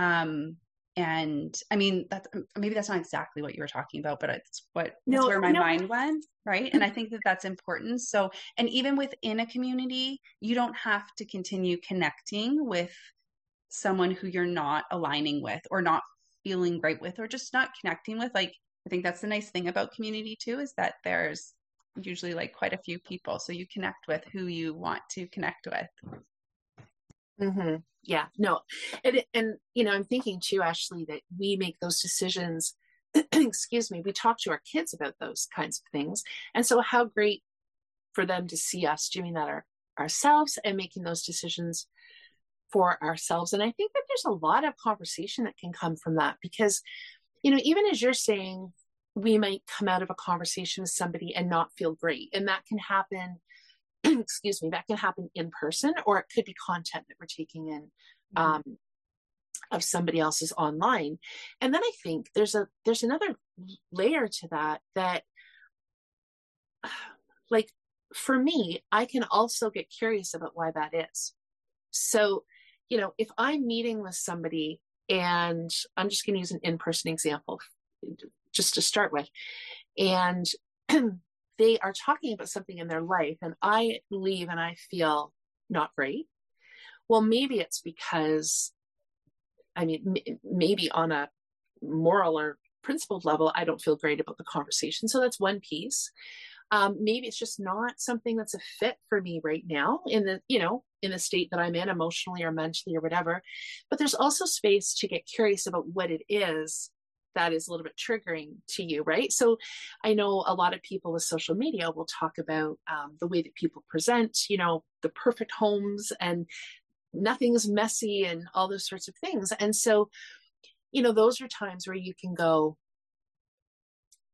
And I mean, maybe that's not exactly what you were talking about, but that's where my mind went, right? And I think that's important. So, and even within a community, you don't have to continue connecting with someone who you're not aligning with or not feeling great with or just not connecting with. Like, I think that's the nice thing about community too, is that there's usually like quite a few people. So you connect with who you want to connect with. Mm-hmm. Yeah, no. And I'm thinking too, Ashley, that we make those decisions, excuse me, we talk to our kids about those kinds of things. And so how great for them to see us doing that ourselves and making those decisions for ourselves. And I think that there's a lot of conversation that can come from that, because, even as you're saying, we might come out of a conversation with somebody and not feel great. And that can happen, excuse me, that can happen in person, or it could be content that we're taking in of somebody else's online. And then I think there's another layer to that, like for me, I can also get curious about why that is. So, if I'm meeting with somebody, and I'm just going to use an in-person example just to start with, and they are talking about something in their life, and I leave and I feel not great. Well, maybe it's because, maybe on a moral or principled level, I don't feel great about the conversation. So that's one piece. Maybe it's just not something that's a fit for me right now in the state that I'm in emotionally or mentally or whatever. But there's also space to get curious about what it is that is a little bit triggering to you, right? So I know a lot of people with social media will talk about the way that people present, the perfect homes and nothing's messy and all those sorts of things. And so, those are times where you can go,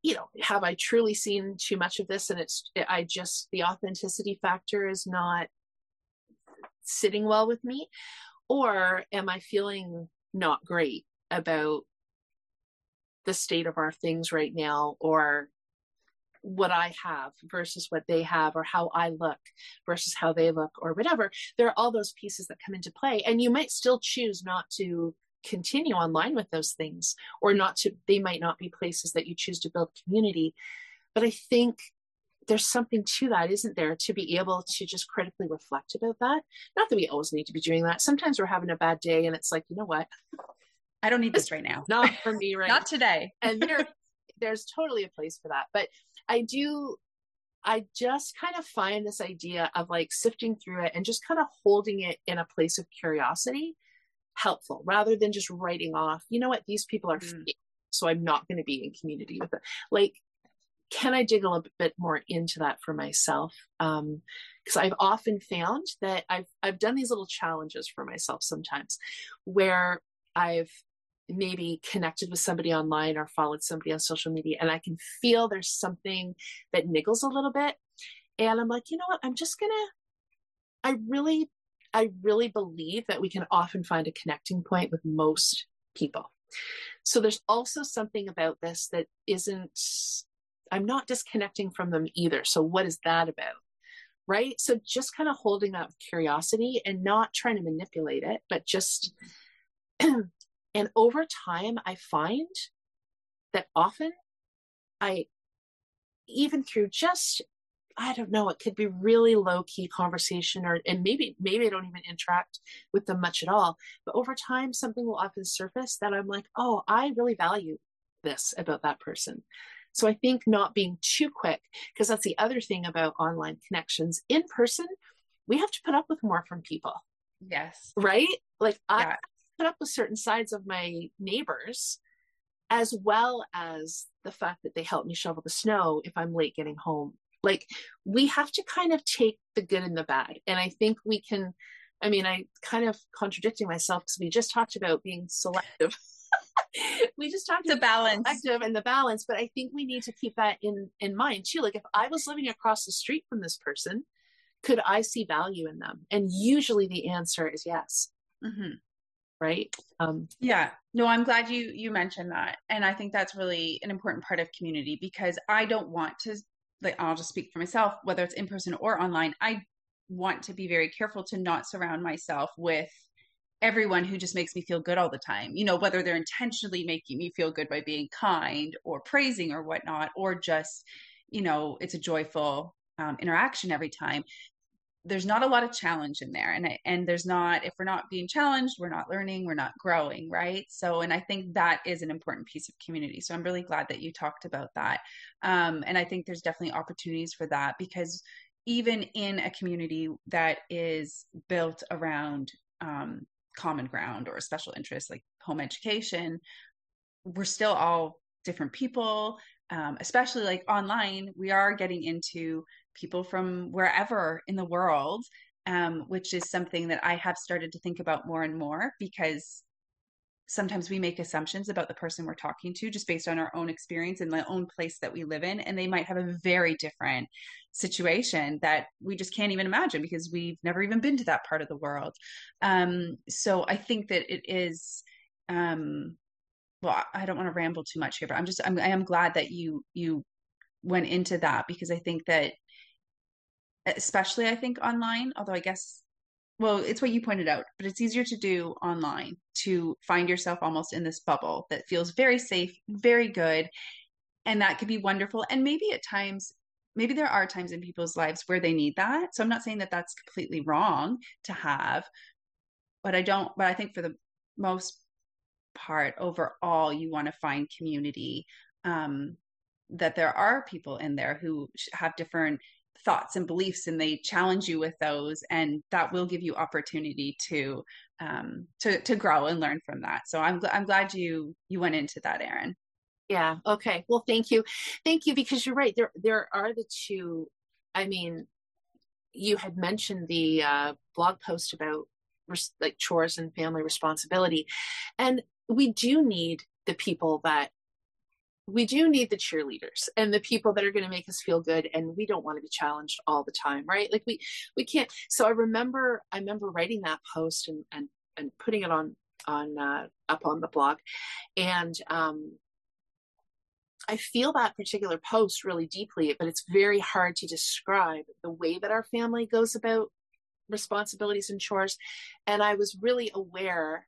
have I truly seen too much of this, and the authenticity factor is not sitting well with me, or am I feeling not great about the state of our things right now, or what I have versus what they have, or how I look versus how they look, or whatever. There are all those pieces that come into play, and you might still choose not to continue online with those things, or they might not be places that you choose to build community. But I think there's something to that, isn't there, to be able to just critically reflect about that. Not that we always need to be doing that. Sometimes we're having a bad day and it's like, you know what? I don't need this right now. Not for me right Not today. And there's totally a place for that. But I just kind of find this idea of like sifting through it and just kind of holding it in a place of curiosity helpful, rather than just writing off, you know what, these people are fake, so I'm not going to be in community with it. Like, can I dig a little bit more into that for myself? Because I've often found that I've done these little challenges for myself sometimes, where I've maybe connected with somebody online or followed somebody on social media, and I can feel there's something that niggles a little bit, and I'm like, you know what, I really believe that we can often find a connecting point with most people. So there's also something about this that I'm not disconnecting from them either. So what is that about? Right? So just kind of holding that with curiosity and not trying to manipulate it, but just, and over time, I find that often even through just, I don't know, it could be really low key conversation, and maybe I don't even interact with them much at all. But over time, something will often surface that I'm like, oh, I really value this about that person. So I think not being too quick, because that's the other thing about online connections. In person, we have to put up with more from people. Yes. Right? Like I put up with certain sides of my neighbors, as well as the fact that they help me shovel the snow if I'm late getting home. Like, we have to kind of take the good and the bad. And I think we can, I kind of contradicting myself, because we just talked about being selective. We just talked about balance, selective and the balance, but I think we need to keep that in mind too. Like, if I was living across the street from this person, could I see value in them? And usually the answer is yes. Mm-hmm. Right? Yeah. No, I'm glad you mentioned that. And I think that's really an important part of community, because I don't want to, like, I'll just speak for myself, whether it's in person or online, I want to be very careful to not surround myself with everyone who just makes me feel good all the time, whether they're intentionally making me feel good by being kind or praising or whatnot, or just, it's a joyful interaction every time. There's not a lot of challenge in there. And there's not, if we're not being challenged, we're not learning, we're not growing. Right. So, and I think that is an important piece of community. So I'm really glad that you talked about that. And I think there's definitely opportunities for that, because even in a community that is built around common ground or special interests like home education, we're still all different people. Especially like online, we are getting into people from wherever in the world, which is something that I have started to think about more and more, because sometimes we make assumptions about the person we're talking to just based on our own experience in the own place that we live in. And they might have a very different situation that we just can't even imagine, because we've never even been to that part of the world. So I think that it is, well, I don't want to ramble too much here, but I am glad that you went into that, because I think that, especially I think online, although I guess, well, it's what you pointed out, but it's easier to do online, to find yourself almost in this bubble that feels very safe, very good. And that could be wonderful. And maybe at times, maybe there are times in people's lives where they need that. So I'm not saying that that's completely wrong to have, but I think for the most part, overall, you want to find community, that there are people in there who have different thoughts and beliefs, and they challenge you with those, and that will give you opportunity to grow and learn from that. So I'm glad you went into that, Erin. Yeah. Okay. Well, thank you, because you're right. There are the two. You had mentioned the blog post about like chores and family responsibility, and we do need the people that we do need the cheerleaders and the people that are going to make us feel good, and we don't want to be challenged all the time, right? Like we can't. So I remember writing that post and putting it on up on the blog, and I feel that particular post really deeply, but it's very hard to describe the way that our family goes about responsibilities and chores. And I was really aware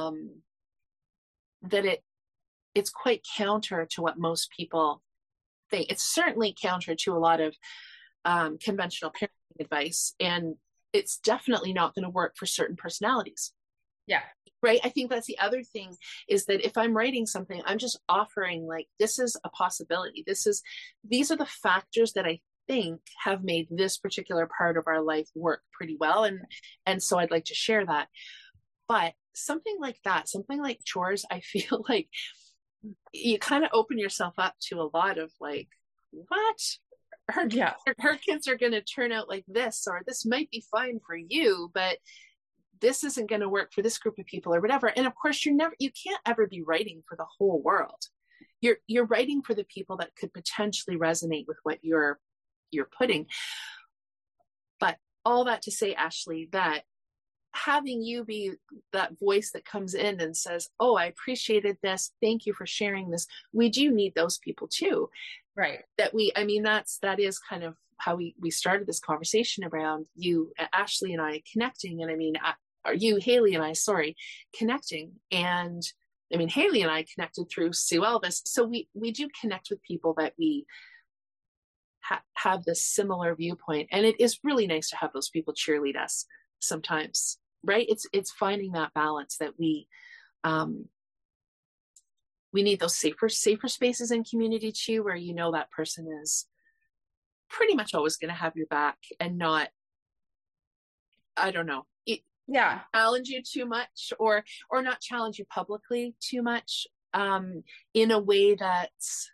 that it's quite counter to what most people think. It's certainly counter to a lot of conventional parenting advice, and it's definitely not going to work for certain personalities. Yeah. Right. I think that's the other thing, is that if I'm writing something, I'm just offering, like, this is a possibility. These are the factors that I think have made this particular part of our life work pretty well. And so I'd like to share that. But something like that, something like chores, I feel like you kind of open yourself up to a lot of, like, what? Her kids are going to turn out like this, or this might be fine for you, but this isn't going to work for this group of people, or whatever. And of course, you can't ever be writing for the whole world. You're writing for the people that could potentially resonate with what you're putting. But all that to say, Ashley, that having you be that voice that comes in and says, oh, I appreciated this, thank you for sharing this. We do need those people too. Right. That is kind of how we started this conversation around you, Ashley, and I connecting. And I mean, Haley and I, connecting. And I mean, Haley and I connected through Sue Elvis. So we do connect with people that we have this similar viewpoint. And it is really nice to have those people cheerlead us sometimes, right? It's finding that balance that we need those safer spaces in community too, where you know that person is pretty much always going to have your back and not, I don't know, challenge you too much, or not challenge you publicly too much, in a way that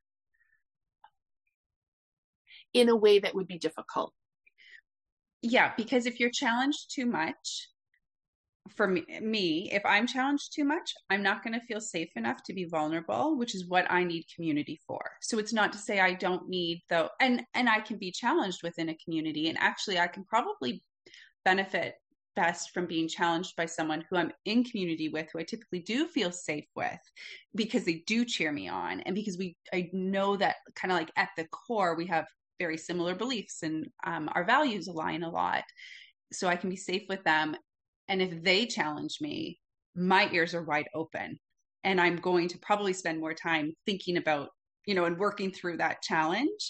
would be difficult. Yeah, because if you're challenged too much, for me, if I'm challenged too much, I'm not going to feel safe enough to be vulnerable, which is what I need community for. So it's not to say I don't need and I can be challenged within a community, and actually I can probably benefit best from being challenged by someone who I'm in community with, who I typically do feel safe with, because they do cheer me on, and because I know that kind of like at the core we have very similar beliefs, and our values align a lot. So I can be safe with them. And if they challenge me, my ears are wide open, and I'm going to probably spend more time thinking about, and working through that challenge.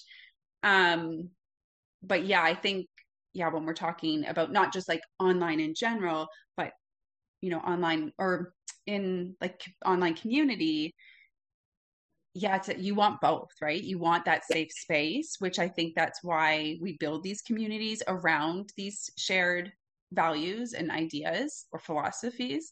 But yeah, I think, when we're talking about not just like online in general, but, online or in like online community, you want both, right? You want that safe space, which I think that's why we build these communities around these shared values and ideas or philosophies.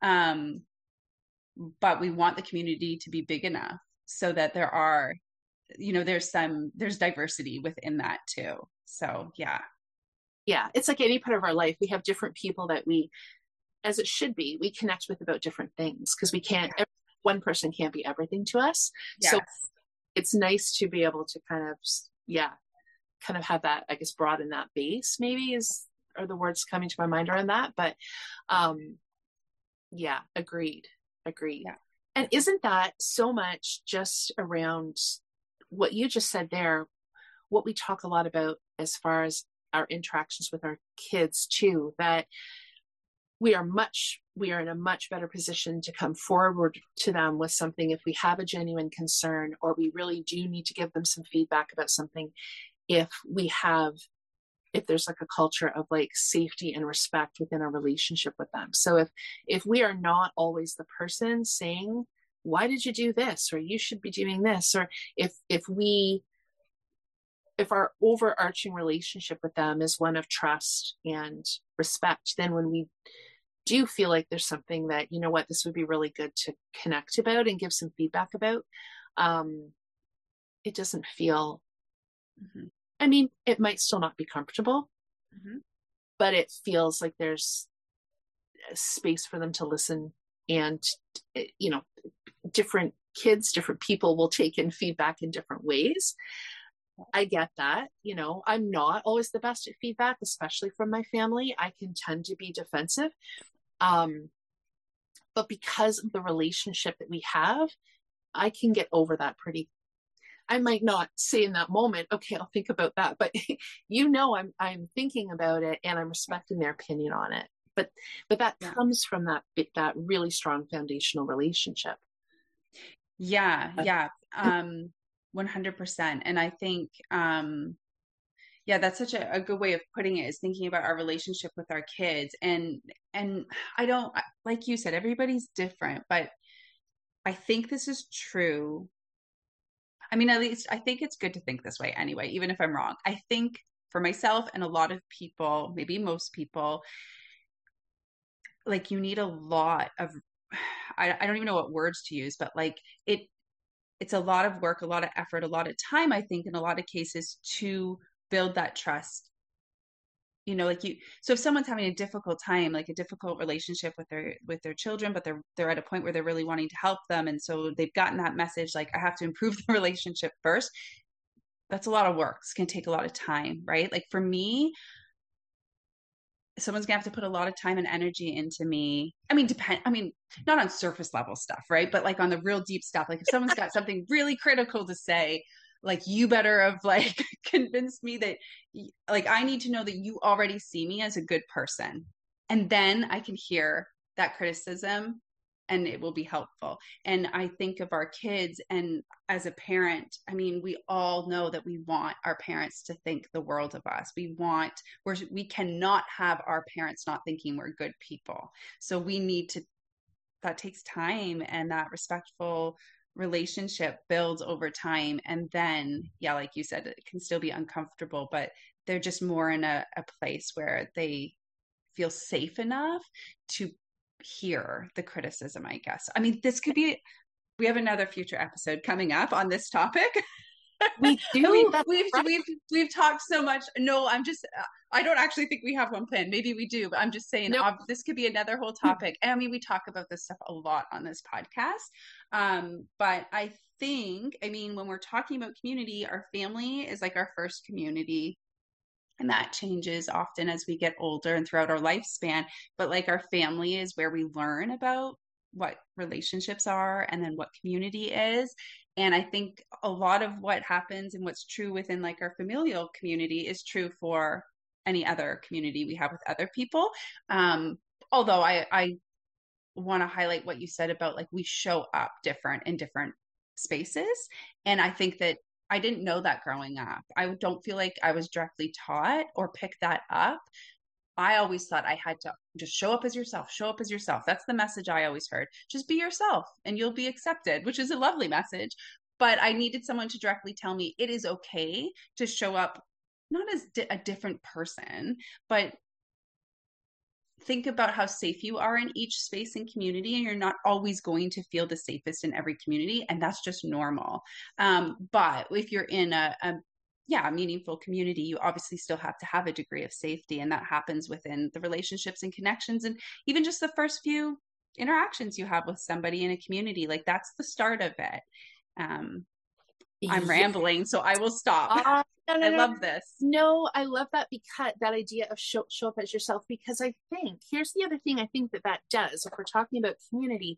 But we want the community to be big enough so that there are, there's diversity within that too. So yeah, it's like any part of our life. We have different people that as it should be, we connect with about different things, because one person can't be everything to us. Yes. So it's nice to be able to kind of have that, I guess, broaden that base, maybe are the words coming to my mind around that. But agreed. Yeah. And isn't that so much just around what you just said there, what we talk a lot about as far as our interactions with our kids too, that we are in a much better position to come forward to them with something if we have a genuine concern, or we really do need to give them some feedback about something, if there's like a culture of like safety and respect within a relationship with them. So if we are not always the person saying, why did you do this? Or you should be doing this. Or if our overarching relationship with them is one of trust and respect, then when we do feel like there's something that, this would be really good to connect about and give some feedback about, it doesn't feel, I mean, it might still not be comfortable, but it feels like there's a space for them to listen, and, different kids, different people will take in feedback in different ways. I get that. I'm not always the best at feedback, especially from my family. I can tend to be defensive. But because of the relationship that we have, I can get over that I might not say in that moment, okay, I'll think about that, but I'm thinking about it and I'm respecting their opinion on it. But that comes from that really strong foundational relationship. Yeah. 100%. And I think, that's such a good way of putting it, is thinking about our relationship with our kids. And I don't, like you said, everybody's different, but I think this is true. I mean, at least I think it's good to think this way anyway, even if I'm wrong. I think for myself and a lot of people, maybe most people, like, you need a lot of, I don't even know what words to use, but like it's a lot of work, a lot of effort, a lot of time, I think, in a lot of cases, to build that trust. So if someone's having a difficult time, like a difficult relationship with their children, but they're at a point where they're really wanting to help them, and so they've gotten that message, like, I have to improve the relationship first. That's a lot of work. It's going to take a lot of time, right? Like, for me, someone's gonna have to put a lot of time and energy into me. I mean, not on surface level stuff, right? But like on the real deep stuff. Like, if someone's got something really critical to say, like, you better have like convinced me that, like, I need to know that you already see me as a good person. And then I can hear that criticism and it will be helpful. And I think of our kids, and as a parent, I mean, we all know that we want our parents to think the world of us. We cannot have our parents not thinking we're good people. So that takes time, and that respectful relationship builds over time. And then, like you said, it can still be uncomfortable, but they're just more in a place where they feel safe enough to hear the criticism, I guess. I mean, we have another future episode coming up on this topic. We do. We've talked so much. No, I don't actually think we have one planned. Maybe we do, but I'm just saying, nope. This could be another whole topic. And I mean, we talk about this stuff a lot on this podcast. But I think, when we're talking about community, our family is like our first community. And that changes often as we get older and throughout our lifespan. But like, our family is where we learn about what relationships are and then what community is. And I think a lot of what happens and what's true within like our familial community is true for any other community we have with other people. Although I want to highlight what you said about, like, we show up different in different spaces. And I think that I didn't know that growing up. I don't feel like I was directly taught or picked that up. I always thought I had to just show up as yourself, show up as yourself. That's the message I always heard. Just be yourself and you'll be accepted, which is a lovely message. But I needed someone to directly tell me it is okay to show up not as a different person, but think about how safe you are in each space and community, and you're not always going to feel the safest in every community, and that's just normal. But if you're in a meaningful community, you obviously still have to have a degree of safety, and that happens within the relationships and connections, and even just the first few interactions you have with somebody in a community. Like, that's the start of it. I'm rambling, so I will stop. No, I love this. No, I love that, because that idea of show up as yourself, because I think here's the other thing I think that does, if we're talking about community,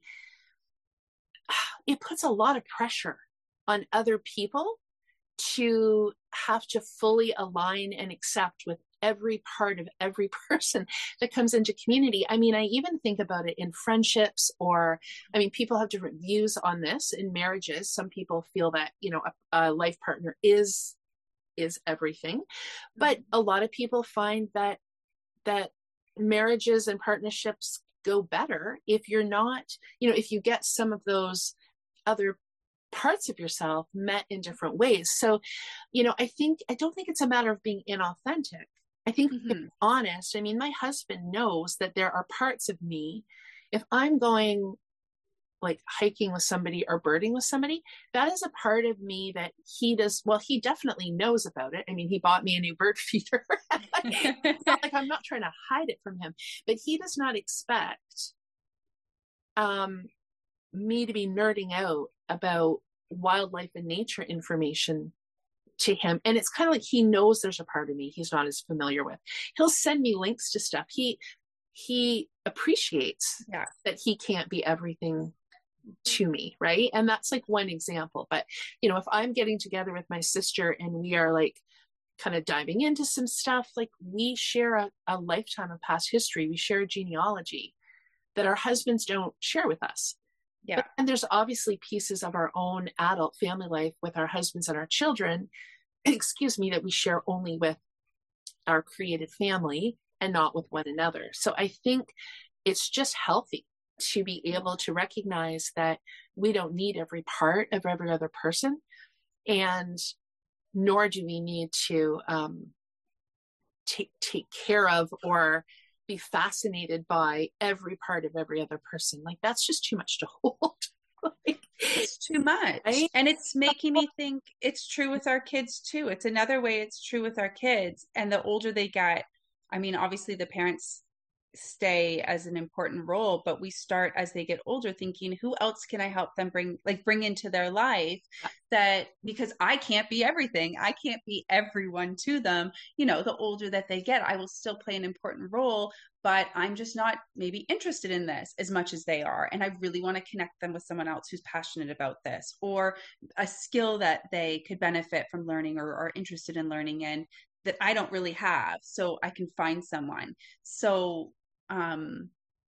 it puts a lot of pressure on other people to have to fully align and accept with every part of every person that comes into community. I mean, I even think about it in friendships, or, I mean, people have different views on this in marriages. Some people feel that, a life partner is everything, but a lot of people find that marriages and partnerships go better if you're not, if you get some of those other parts of yourself met in different ways. So, I don't think it's a matter of being inauthentic. I think being honest. I mean, my husband knows that there are parts of me, if I'm going like hiking with somebody or birding with somebody, that is a part of me that he definitely knows about it. I mean, he bought me a new bird feeder. It's not like I'm not trying to hide it from him, but he does not expect me to be nerding out about wildlife and nature information to him. And it's kind of like he knows there's a part of me he's not as familiar with. He'll send me links to stuff. He appreciates that he can't be everything to me, right? And that's like one example. But you know, if I'm getting together with my sister and we are like kind of diving into some stuff, like we share a lifetime of past history, we share a genealogy that our husbands don't share with us. Yeah. And there's obviously pieces of our own adult family life with our husbands and our children, excuse me, that we share only with our created family and not with one another. So I think it's just healthy to be able to recognize that we don't need every part of every other person, and nor do we need to take care of or be fascinated by every part of every other person. Like that's just too much to hold. Like, it's too much. Right? And it's making me think it's true with our kids too. It's another way it's true with our kids. And the older they get, I mean, obviously the parents stay as an important role, but we start as they get older thinking, who else can I help them bring into their life, that because I can't be everything, I can't be everyone to them. You know, the older that they get, I will still play an important role, but I'm just not maybe interested in this as much as they are, and I really want to connect them with someone else who's passionate about this, or a skill that they could benefit from learning or are interested in learning in that I don't really have, so I can find someone. So and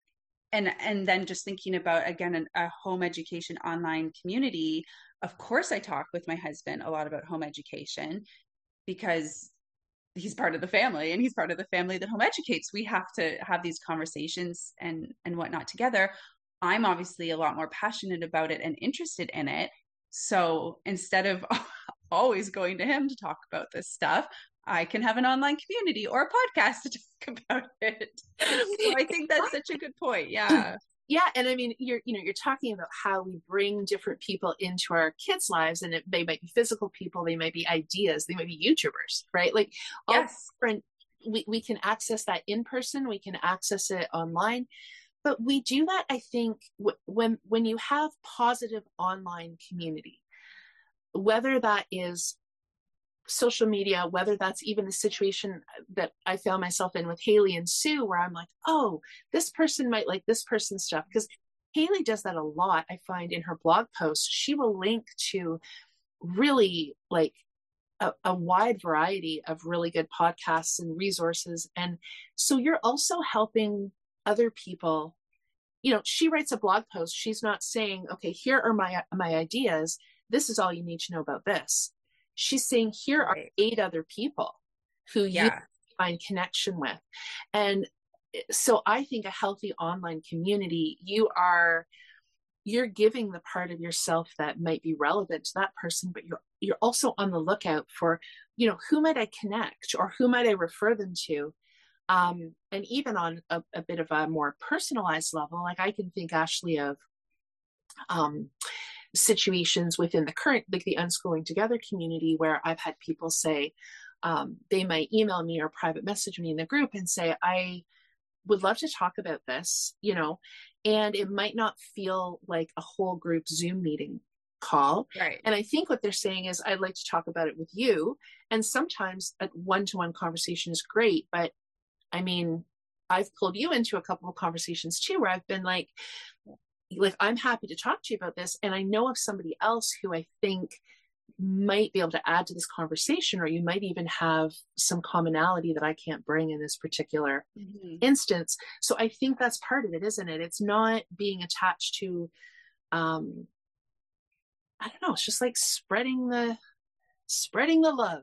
then just thinking about, again, a home education online community. Of course, I talk with my husband a lot about home education because he's part of the family and he's part of the family that home educates. We have to have these conversations and whatnot together. I'm obviously a lot more passionate about it and interested in it. So instead of always going to him to talk about this stuff, I can have an online community or a podcast to talk about it. So I think that's such a good point. Yeah. Yeah. And I mean, you're talking about how we bring different people into our kids' lives, and they might be physical people, they might be ideas, they might be YouTubers, right? Like all different, we can access that in person, we can access it online, but we do that, I think, when you have positive online community, whether that is social media, whether that's even the situation that I found myself in with Haley and Sue, where I'm like, oh, this person might like this person's stuff. Because Haley does that a lot, I find, in her blog posts. She will link to really like a wide variety of really good podcasts and resources. And so you're also helping other people. You know, she writes a blog post. She's not saying, okay, here are my ideas. This is all you need to know about this. She's saying, here are 8 other people who you find connection with. And so I think a healthy online community, you're giving the part of yourself that might be relevant to that person, but you're also on the lookout for, you know, who might I connect or who might I refer them to? And even on a bit of a more personalized level, like I can think, Ashley, of situations within the current, like the Unschooling Together community, where I've had people say, they might email me or private message me in the group and say, I would love to talk about this, you know, and it might not feel like a whole group Zoom meeting call. Right. And I think what they're saying is, I'd like to talk about it with you. And sometimes a one-to-one conversation is great, but I mean, I've pulled you into a couple of conversations too, where I've been like, I'm happy to talk to you about this. And I know of somebody else who I think might be able to add to this conversation, or you might even have some commonality that I can't bring in this particular instance. So I think that's part of it, isn't it? It's not being attached to, I don't know, it's just like spreading the love.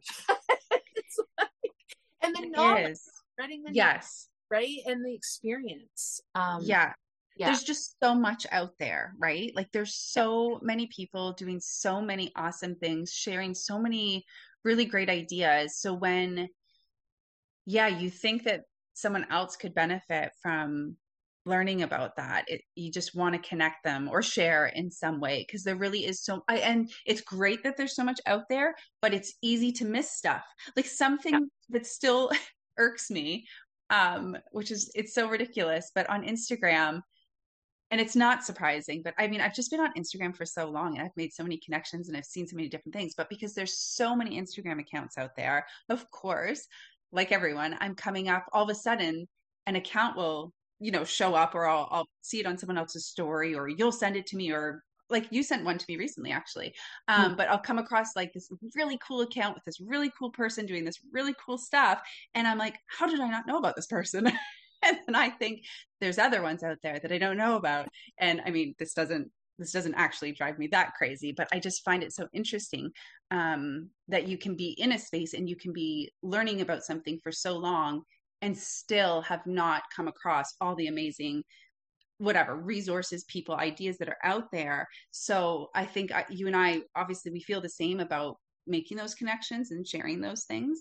And the knowledge, spreading the knowledge, right? And the experience. There's just so much out there, right? Like there's so many people doing so many awesome things, sharing so many really great ideas. So when, you think that someone else could benefit from learning about that, you just want to connect them or share in some way, because there really is and it's great that there's so much out there, but it's easy to miss stuff. Like something that still irks me, which is, it's so ridiculous, but on Instagram, and it's not surprising, but I mean, I've just been on Instagram for so long and I've made so many connections and I've seen so many different things. But because there's so many Instagram accounts out there, of course, like everyone, I'm coming up all of a sudden, an account will, show up, or I'll see it on someone else's story, or you'll send it to me, or like you sent one to me recently, actually. But I'll come across like this really cool account with this really cool person doing this really cool stuff. And I'm like, how did I not know about this person? And then I think there's other ones out there that I don't know about. And I mean, this doesn't actually drive me that crazy, but I just find it so interesting, that you can be in a space and you can be learning about something for so long and still have not come across all the amazing whatever resources, people, ideas that are out there. So I think you and I, obviously, we feel the same about making those connections and sharing those things.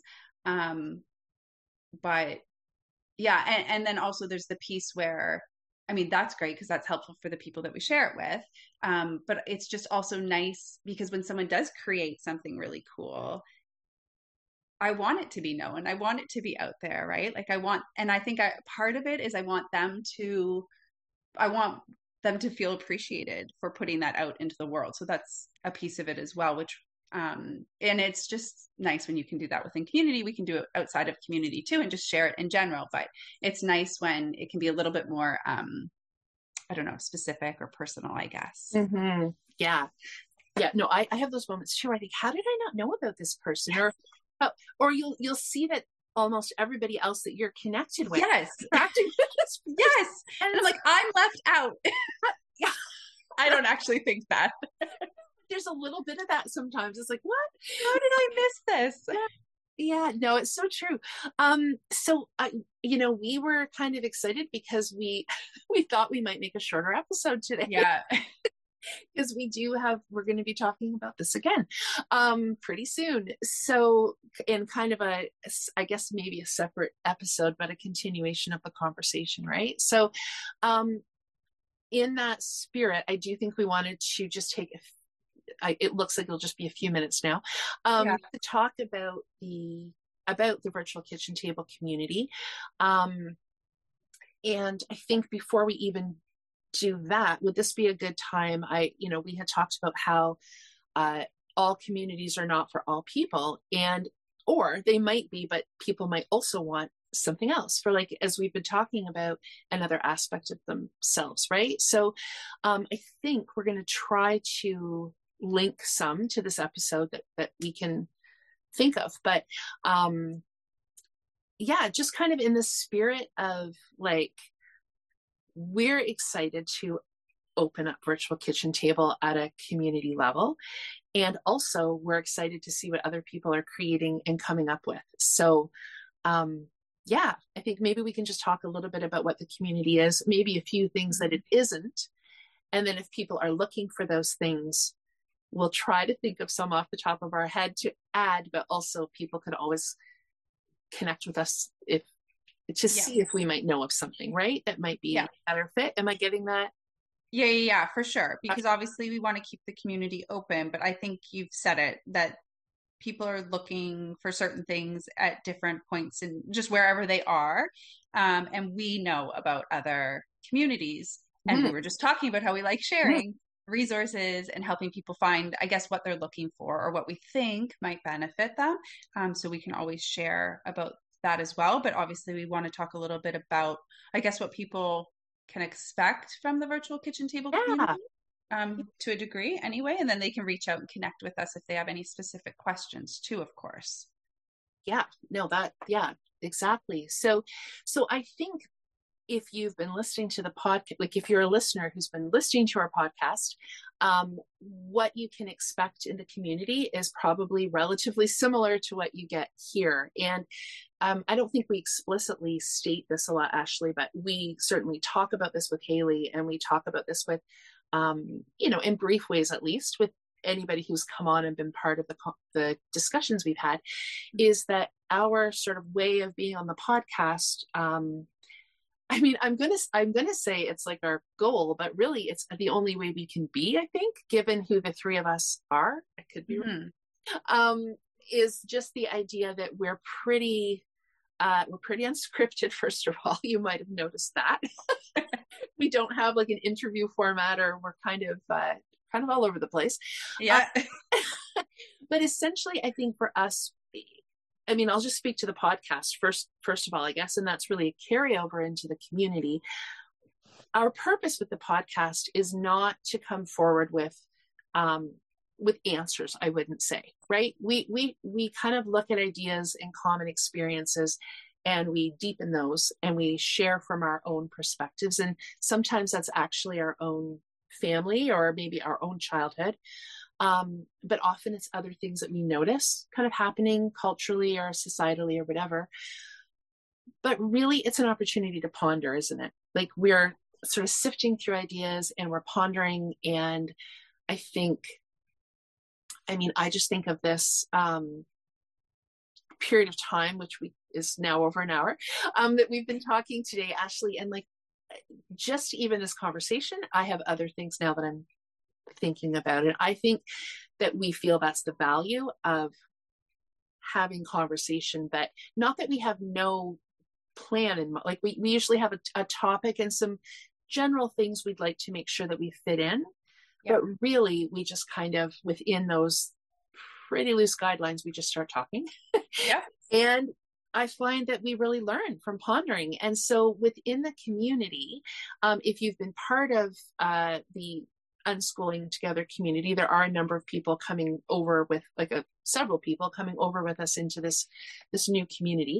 But yeah, and then also there's the piece where, I mean, that's great because that's helpful for the people that we share it with. But it's just also nice because when someone does create something really cool, I want it to be known. I want it to be out there, right? Like and I think part of it is I want them to feel appreciated for putting that out into the world. So that's a piece of it as well, which and it's just nice when you can do that within community. We can do it outside of community too, and just share it in general. But it's nice when it can be a little bit more, I don't know, specific or personal, I guess. Mm-hmm. Yeah. Yeah. No, I have those moments too. I think, how did I not know about this person? Or you'll see that almost everybody else that you're connected with. Yes. Yes. And I'm like, I'm left out. Yeah. I don't actually think that. There's a little bit of that sometimes. It's like, what? How did I miss this? Yeah, no, it's so true. So we were kind of excited because we thought we might make a shorter episode today. Yeah. Because we're going to be talking about this again pretty soon. So in kind of I guess maybe a separate episode, but a continuation of the conversation, right? So in that spirit, I do think we wanted to just take it looks like it'll just be a few minutes now to talk about the virtual kitchen table community. And I think before we even do that, would this be a good time? We had talked about how all communities are not for all people, or they might be, but people might also want something else for, like, as we've been talking about, another aspect of themselves, right? So I think we're going to try to link some to this episode that we can think of, but just kind of in the spirit of, like, we're excited to open up Virtual Kitchen Table at a community level, and also we're excited to see what other people are creating and coming up with. So I think maybe we can just talk a little bit about what the community is, maybe a few things that it isn't, and then if people are looking for those things, we'll try to think of some off the top of our head to add, but also people could always connect with us see if we might know of something, right? That might be a better fit. Am I getting that? Yeah, for sure. Because obviously we want to keep the community open, but I think you've said it, that people are looking for certain things at different points in just wherever they are. And we know about other communities. And we were just talking about how we like sharing resources and helping people find, I guess, what they're looking for or what we think might benefit them. So we can always share about that as well. But obviously we want to talk a little bit about, I guess, what people can expect from the Virtual Kitchen Table community, to a degree anyway. And then they can reach out and connect with us if they have any specific questions too, of course. Exactly. So I think if you've been listening to the podcast, like if you're a listener who's been listening to our podcast, what you can expect in the community is probably relatively similar to what you get here. And I don't think we explicitly state this a lot, Ashley, but we certainly talk about this with Haley, and we talk about this with, in brief ways, at least, with anybody who's come on and been part of the discussions we've had, is that our sort of way of being on the podcast, I mean, I'm gonna say it's like our goal, but really it's the only way we can be, I think, given who the three of us are. I could be wrong. Is just the idea that we're pretty unscripted. First of all, you might have noticed that. we don't have like an interview format, or we're kind of all over the place. Yeah. But essentially, I think for us, I mean, I'll just speak to the podcast first of all, I guess, and that's really a carryover into the community. Our purpose with the podcast is not to come forward with answers, I wouldn't say, right? We kind of look at ideas and common experiences, and we deepen those, and we share from our own perspectives. And sometimes that's actually our own family or maybe our own childhood. But often it's other things that we notice kind of happening culturally or societally or whatever. But really, it's an opportunity to ponder, isn't it? Like, we're sort of sifting through ideas and we're pondering. And I just think of this period of time, which is now over an hour, that we've been talking today, Ashley, and like, just even this conversation, I have other things now that I'm thinking about. And I think that we feel that's the value of having conversation, but not that we have no plan. And like, we usually have a topic and some general things we'd like to make sure that we fit in. But really, we just kind of, within those pretty loose guidelines, we just start talking. Yeah. And I find that we really learn from pondering. And so within the community, if you've been part of the Unschooling Together community, there are a number of people coming over with several people coming over with us into this new community.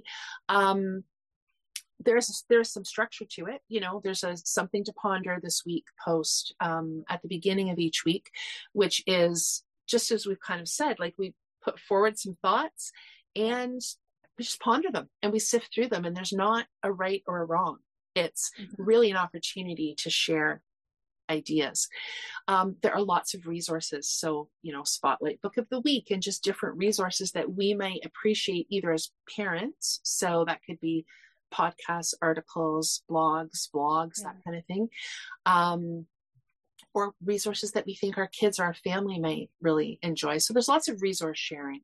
There's some structure to it. You know, there's something to ponder this week post at the beginning of each week, which is just as we've kind of said, like, we put forward some thoughts and we just ponder them and we sift through them, and there's not a right or a wrong. It's really an opportunity to share ideas. There are lots of resources. So, you know, Spotlight Book of the Week and just different resources that we might appreciate either as parents. So that could be podcasts, articles, blogs, that kind of thing. Or resources that we think our kids or our family might really enjoy. So there's lots of resource sharing.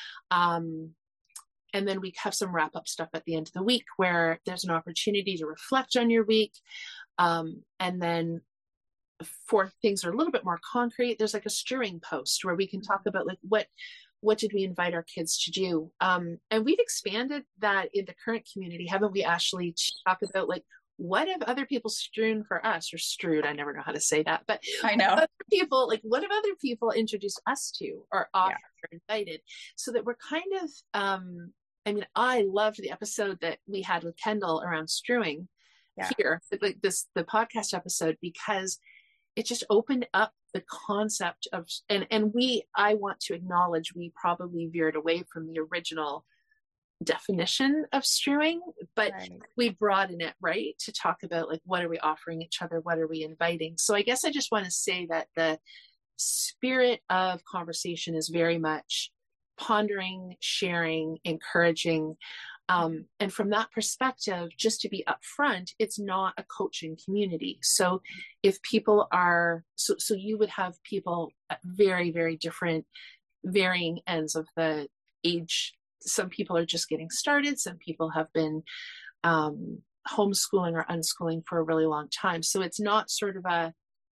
And then we have some wrap up stuff at the end of the week where there's an opportunity to reflect on your week. And then for things that are a little bit more concrete, there's like a stirring post where we can talk about like, what did we invite our kids to do? And we've expanded that in the current community, haven't we, Ashley, to talk about like, what have other people strewn for us, or strewed? I never know how to say that, but I know what have other people introduced us to or offered or invited, so that we're kind of, I loved the episode that we had with Kendall around strewing here, like the podcast episode, because it just opened up the concept of, I want to acknowledge we probably veered away from the original definition of strewing, but we broaden it, right, to talk about like, what are we offering each other, what are we inviting. So I guess I just want to say that the spirit of conversation is very much pondering, sharing, encouraging, and from that perspective, just to be upfront, it's not a coaching community. So if people are so you would have people at very, very different varying ends of the age. Some people are just getting started. Some people have been homeschooling or unschooling for a really long time. So it's not sort of a,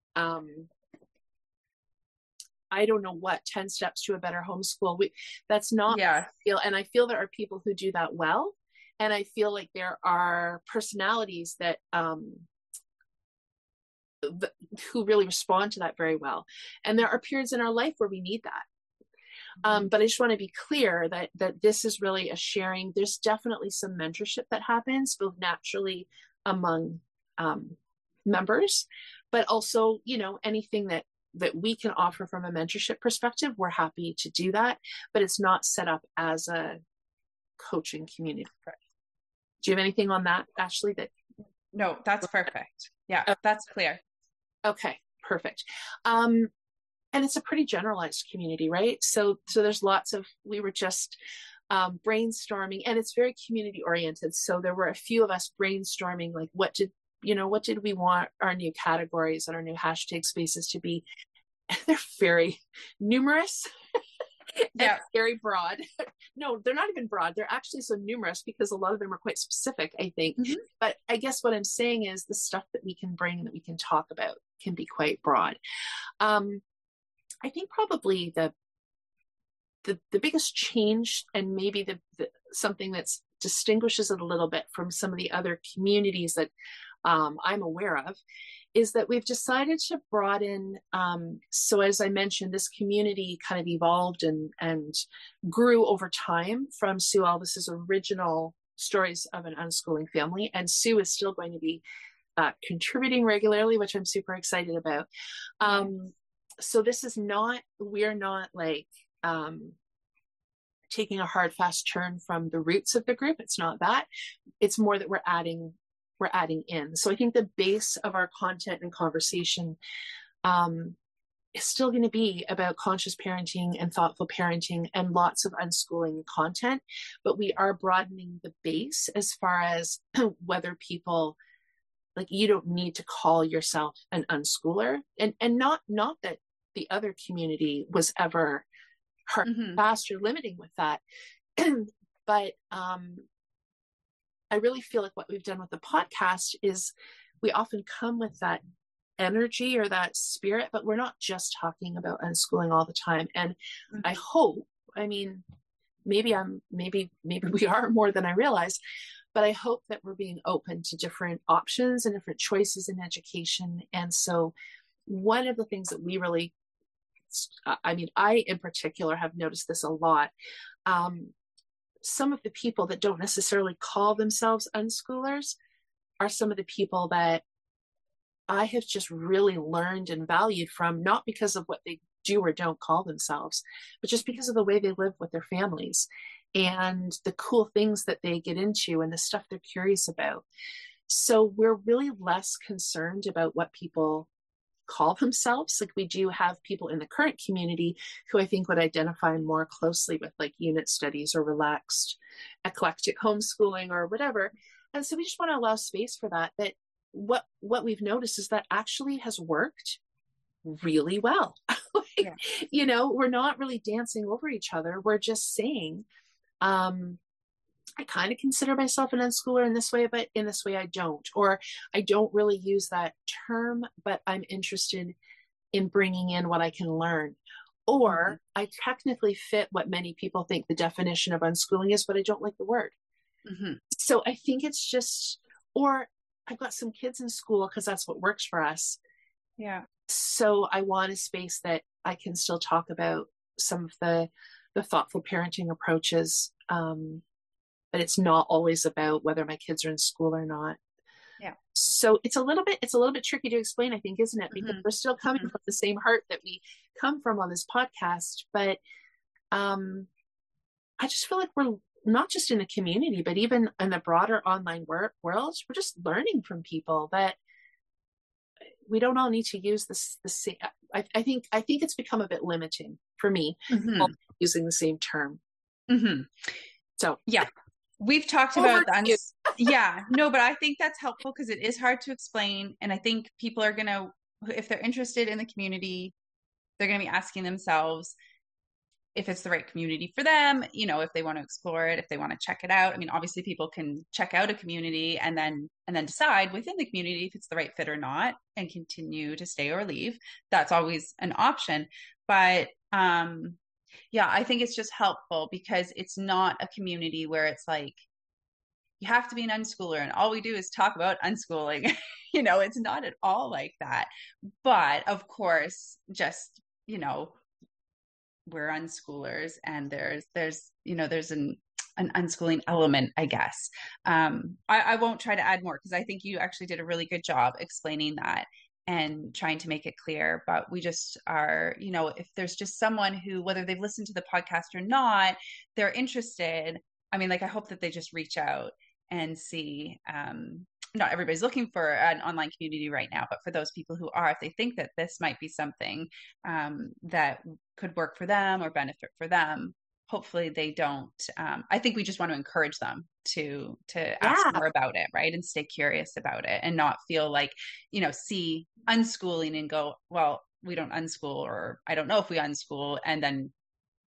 I don't know what, 10 steps to a better homeschool. That's not how I feel. And I feel there are people who do that well. And I feel like there are personalities that, who really respond to that very well. And there are periods in our life where we need that. But I just want to be clear that this is really a sharing. There's definitely some mentorship that happens both naturally among members, but also, you know, anything that we can offer from a mentorship perspective, we're happy to do that, but it's not set up as a coaching community. Do you have anything on that, Ashley? No, that's perfect. Yeah, that's clear. Okay, perfect. And it's a pretty generalized community, right? So there's lots of, we were just brainstorming, and it's very community oriented. So there were a few of us brainstorming, like, what did we want our new categories and our new hashtag spaces to be? They're very numerous. and Yeah. very broad. No, they're not even broad. They're actually so numerous because a lot of them are quite specific, I think. Mm-hmm. But I guess what I'm saying is the stuff that we can bring and that we can talk about can be quite broad. I think probably the biggest change, and maybe the something that's distinguishes it a little bit from some of the other communities that I'm aware of, is that we've decided to broaden. So as I mentioned, this community kind of evolved and grew over time from Sue Alvis's original Stories of an Unschooling Family. And Sue is still going to be contributing regularly, which I'm super excited about. So this is not, we're not like taking a hard, fast turn from the roots of the group. It's not that. It's more that we're adding in. So I think the base of our content and conversation is still going to be about conscious parenting and thoughtful parenting and lots of unschooling content, but we are broadening the base as far as whether people, like, you don't need to call yourself an unschooler, and not that the other community was ever hard, fast, or limiting with that. But I really feel like what we've done with the podcast is we often come with that energy or that spirit, but we're not just talking about unschooling all the time. And I hope, I mean, maybe we are more than I realize, but I hope that we're being open to different options and different choices in education. And so one of the things that we really, I mean, I in particular have noticed this a lot. Some of the people that don't necessarily call themselves unschoolers are some of the people that I have just really learned and valued from, not because of what they do or don't call themselves, but just because of the way they live with their families and the cool things that they get into and the stuff they're curious about. So we're really less concerned about what people call themselves. Like, we do have people in the current community who I think would identify more closely with like unit studies or relaxed eclectic homeschooling or whatever. And so we just want to allow space for that. That what we've noticed is that actually has worked really well. Like, you know, we're not really dancing over each other. We're just saying, I kind of consider myself an unschooler in this way, but in this way I don't. Or I don't really use that term, but I'm interested in bringing in what I can learn. Or I technically fit what many people think the definition of unschooling is, but I don't like the word. So I think it's just, or I've got some kids in school because that's what works for us. Yeah. So I want a space that I can still talk about some of the thoughtful parenting approaches. But it's not always about whether my kids are in school or not. Yeah. So it's a little bit tricky to explain, I think, isn't it? Because we're still coming from the same heart that we come from on this podcast. But I just feel like we're not just in a community, but even in the broader online world, we're just learning from people that we don't all need to use this the same. I think it's become a bit limiting for me, using the same term. So yeah. We've talked about that. But I think that's helpful because it is hard to explain. And I think people are going to, if they're interested in the community, they're going to be asking themselves if it's the right community for them, you know, if they want to explore it, if they want to check it out. I mean, obviously people can check out a community and then decide within the community if it's the right fit or not and continue to stay or leave. That's always an option. But yeah, I think it's just helpful because it's not a community where it's like, you have to be an unschooler and all we do is talk about unschooling. You know, it's not at all like that. But of course, just, you know, we're unschoolers and there's an unschooling element, I guess. I won't try to add more because I think you actually did a really good job explaining that and trying to make it clear. But we just are, you know, if there's just someone who, whether they've listened to the podcast or not, they're interested. I mean, like, I hope that they just reach out and see. Not everybody's looking for an online community right now, but for those people who are, if they think that this might be something that could work for them or benefit for them, hopefully they don't. I think we just want to encourage them to ask more about it, right? And stay curious about it and not feel like, you know, see unschooling and go, well, we don't unschool, or I don't know if we unschool, and then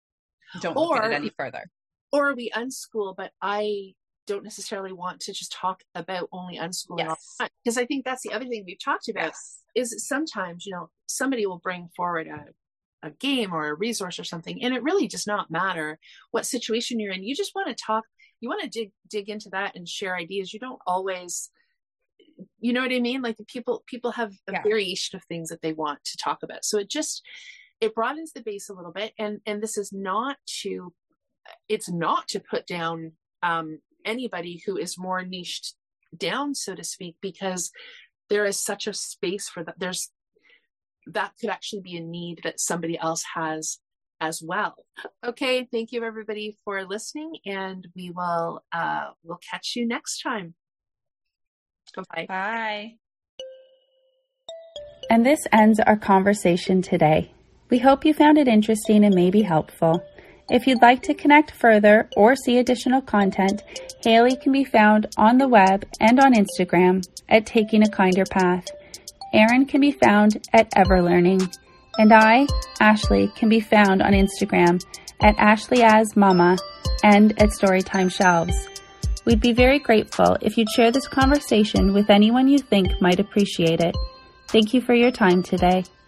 don't look at it any further. Or we unschool, but I don't necessarily want to just talk about only unschooling all the time. Because I think that's the other thing we've talked about is sometimes, somebody will bring forward a game or a resource or something, and it really does not matter what situation you're in. You just want to talk, you want to dig into that and share ideas. You don't always, you know what I mean? Like people have a variation of things that they want to talk about. So it broadens the base a little bit. And this is it's not to put down anybody who is more niched down, so to speak, because there is such a space for that. That could actually be a need that somebody else has as well. Okay. Thank you everybody for listening, and we'll catch you next time. Bye. Bye. And this ends our conversation today. We hope you found it interesting and maybe helpful. If you'd like to connect further or see additional content, Haley can be found on the web and on Instagram at Taking a Kinder Path. Erin can be found at Everlearning. And I, Ashley, can be found on Instagram at AshleyAsMama and at Storytime Shelves. We'd be very grateful if you'd share this conversation with anyone you think might appreciate it. Thank you for your time today.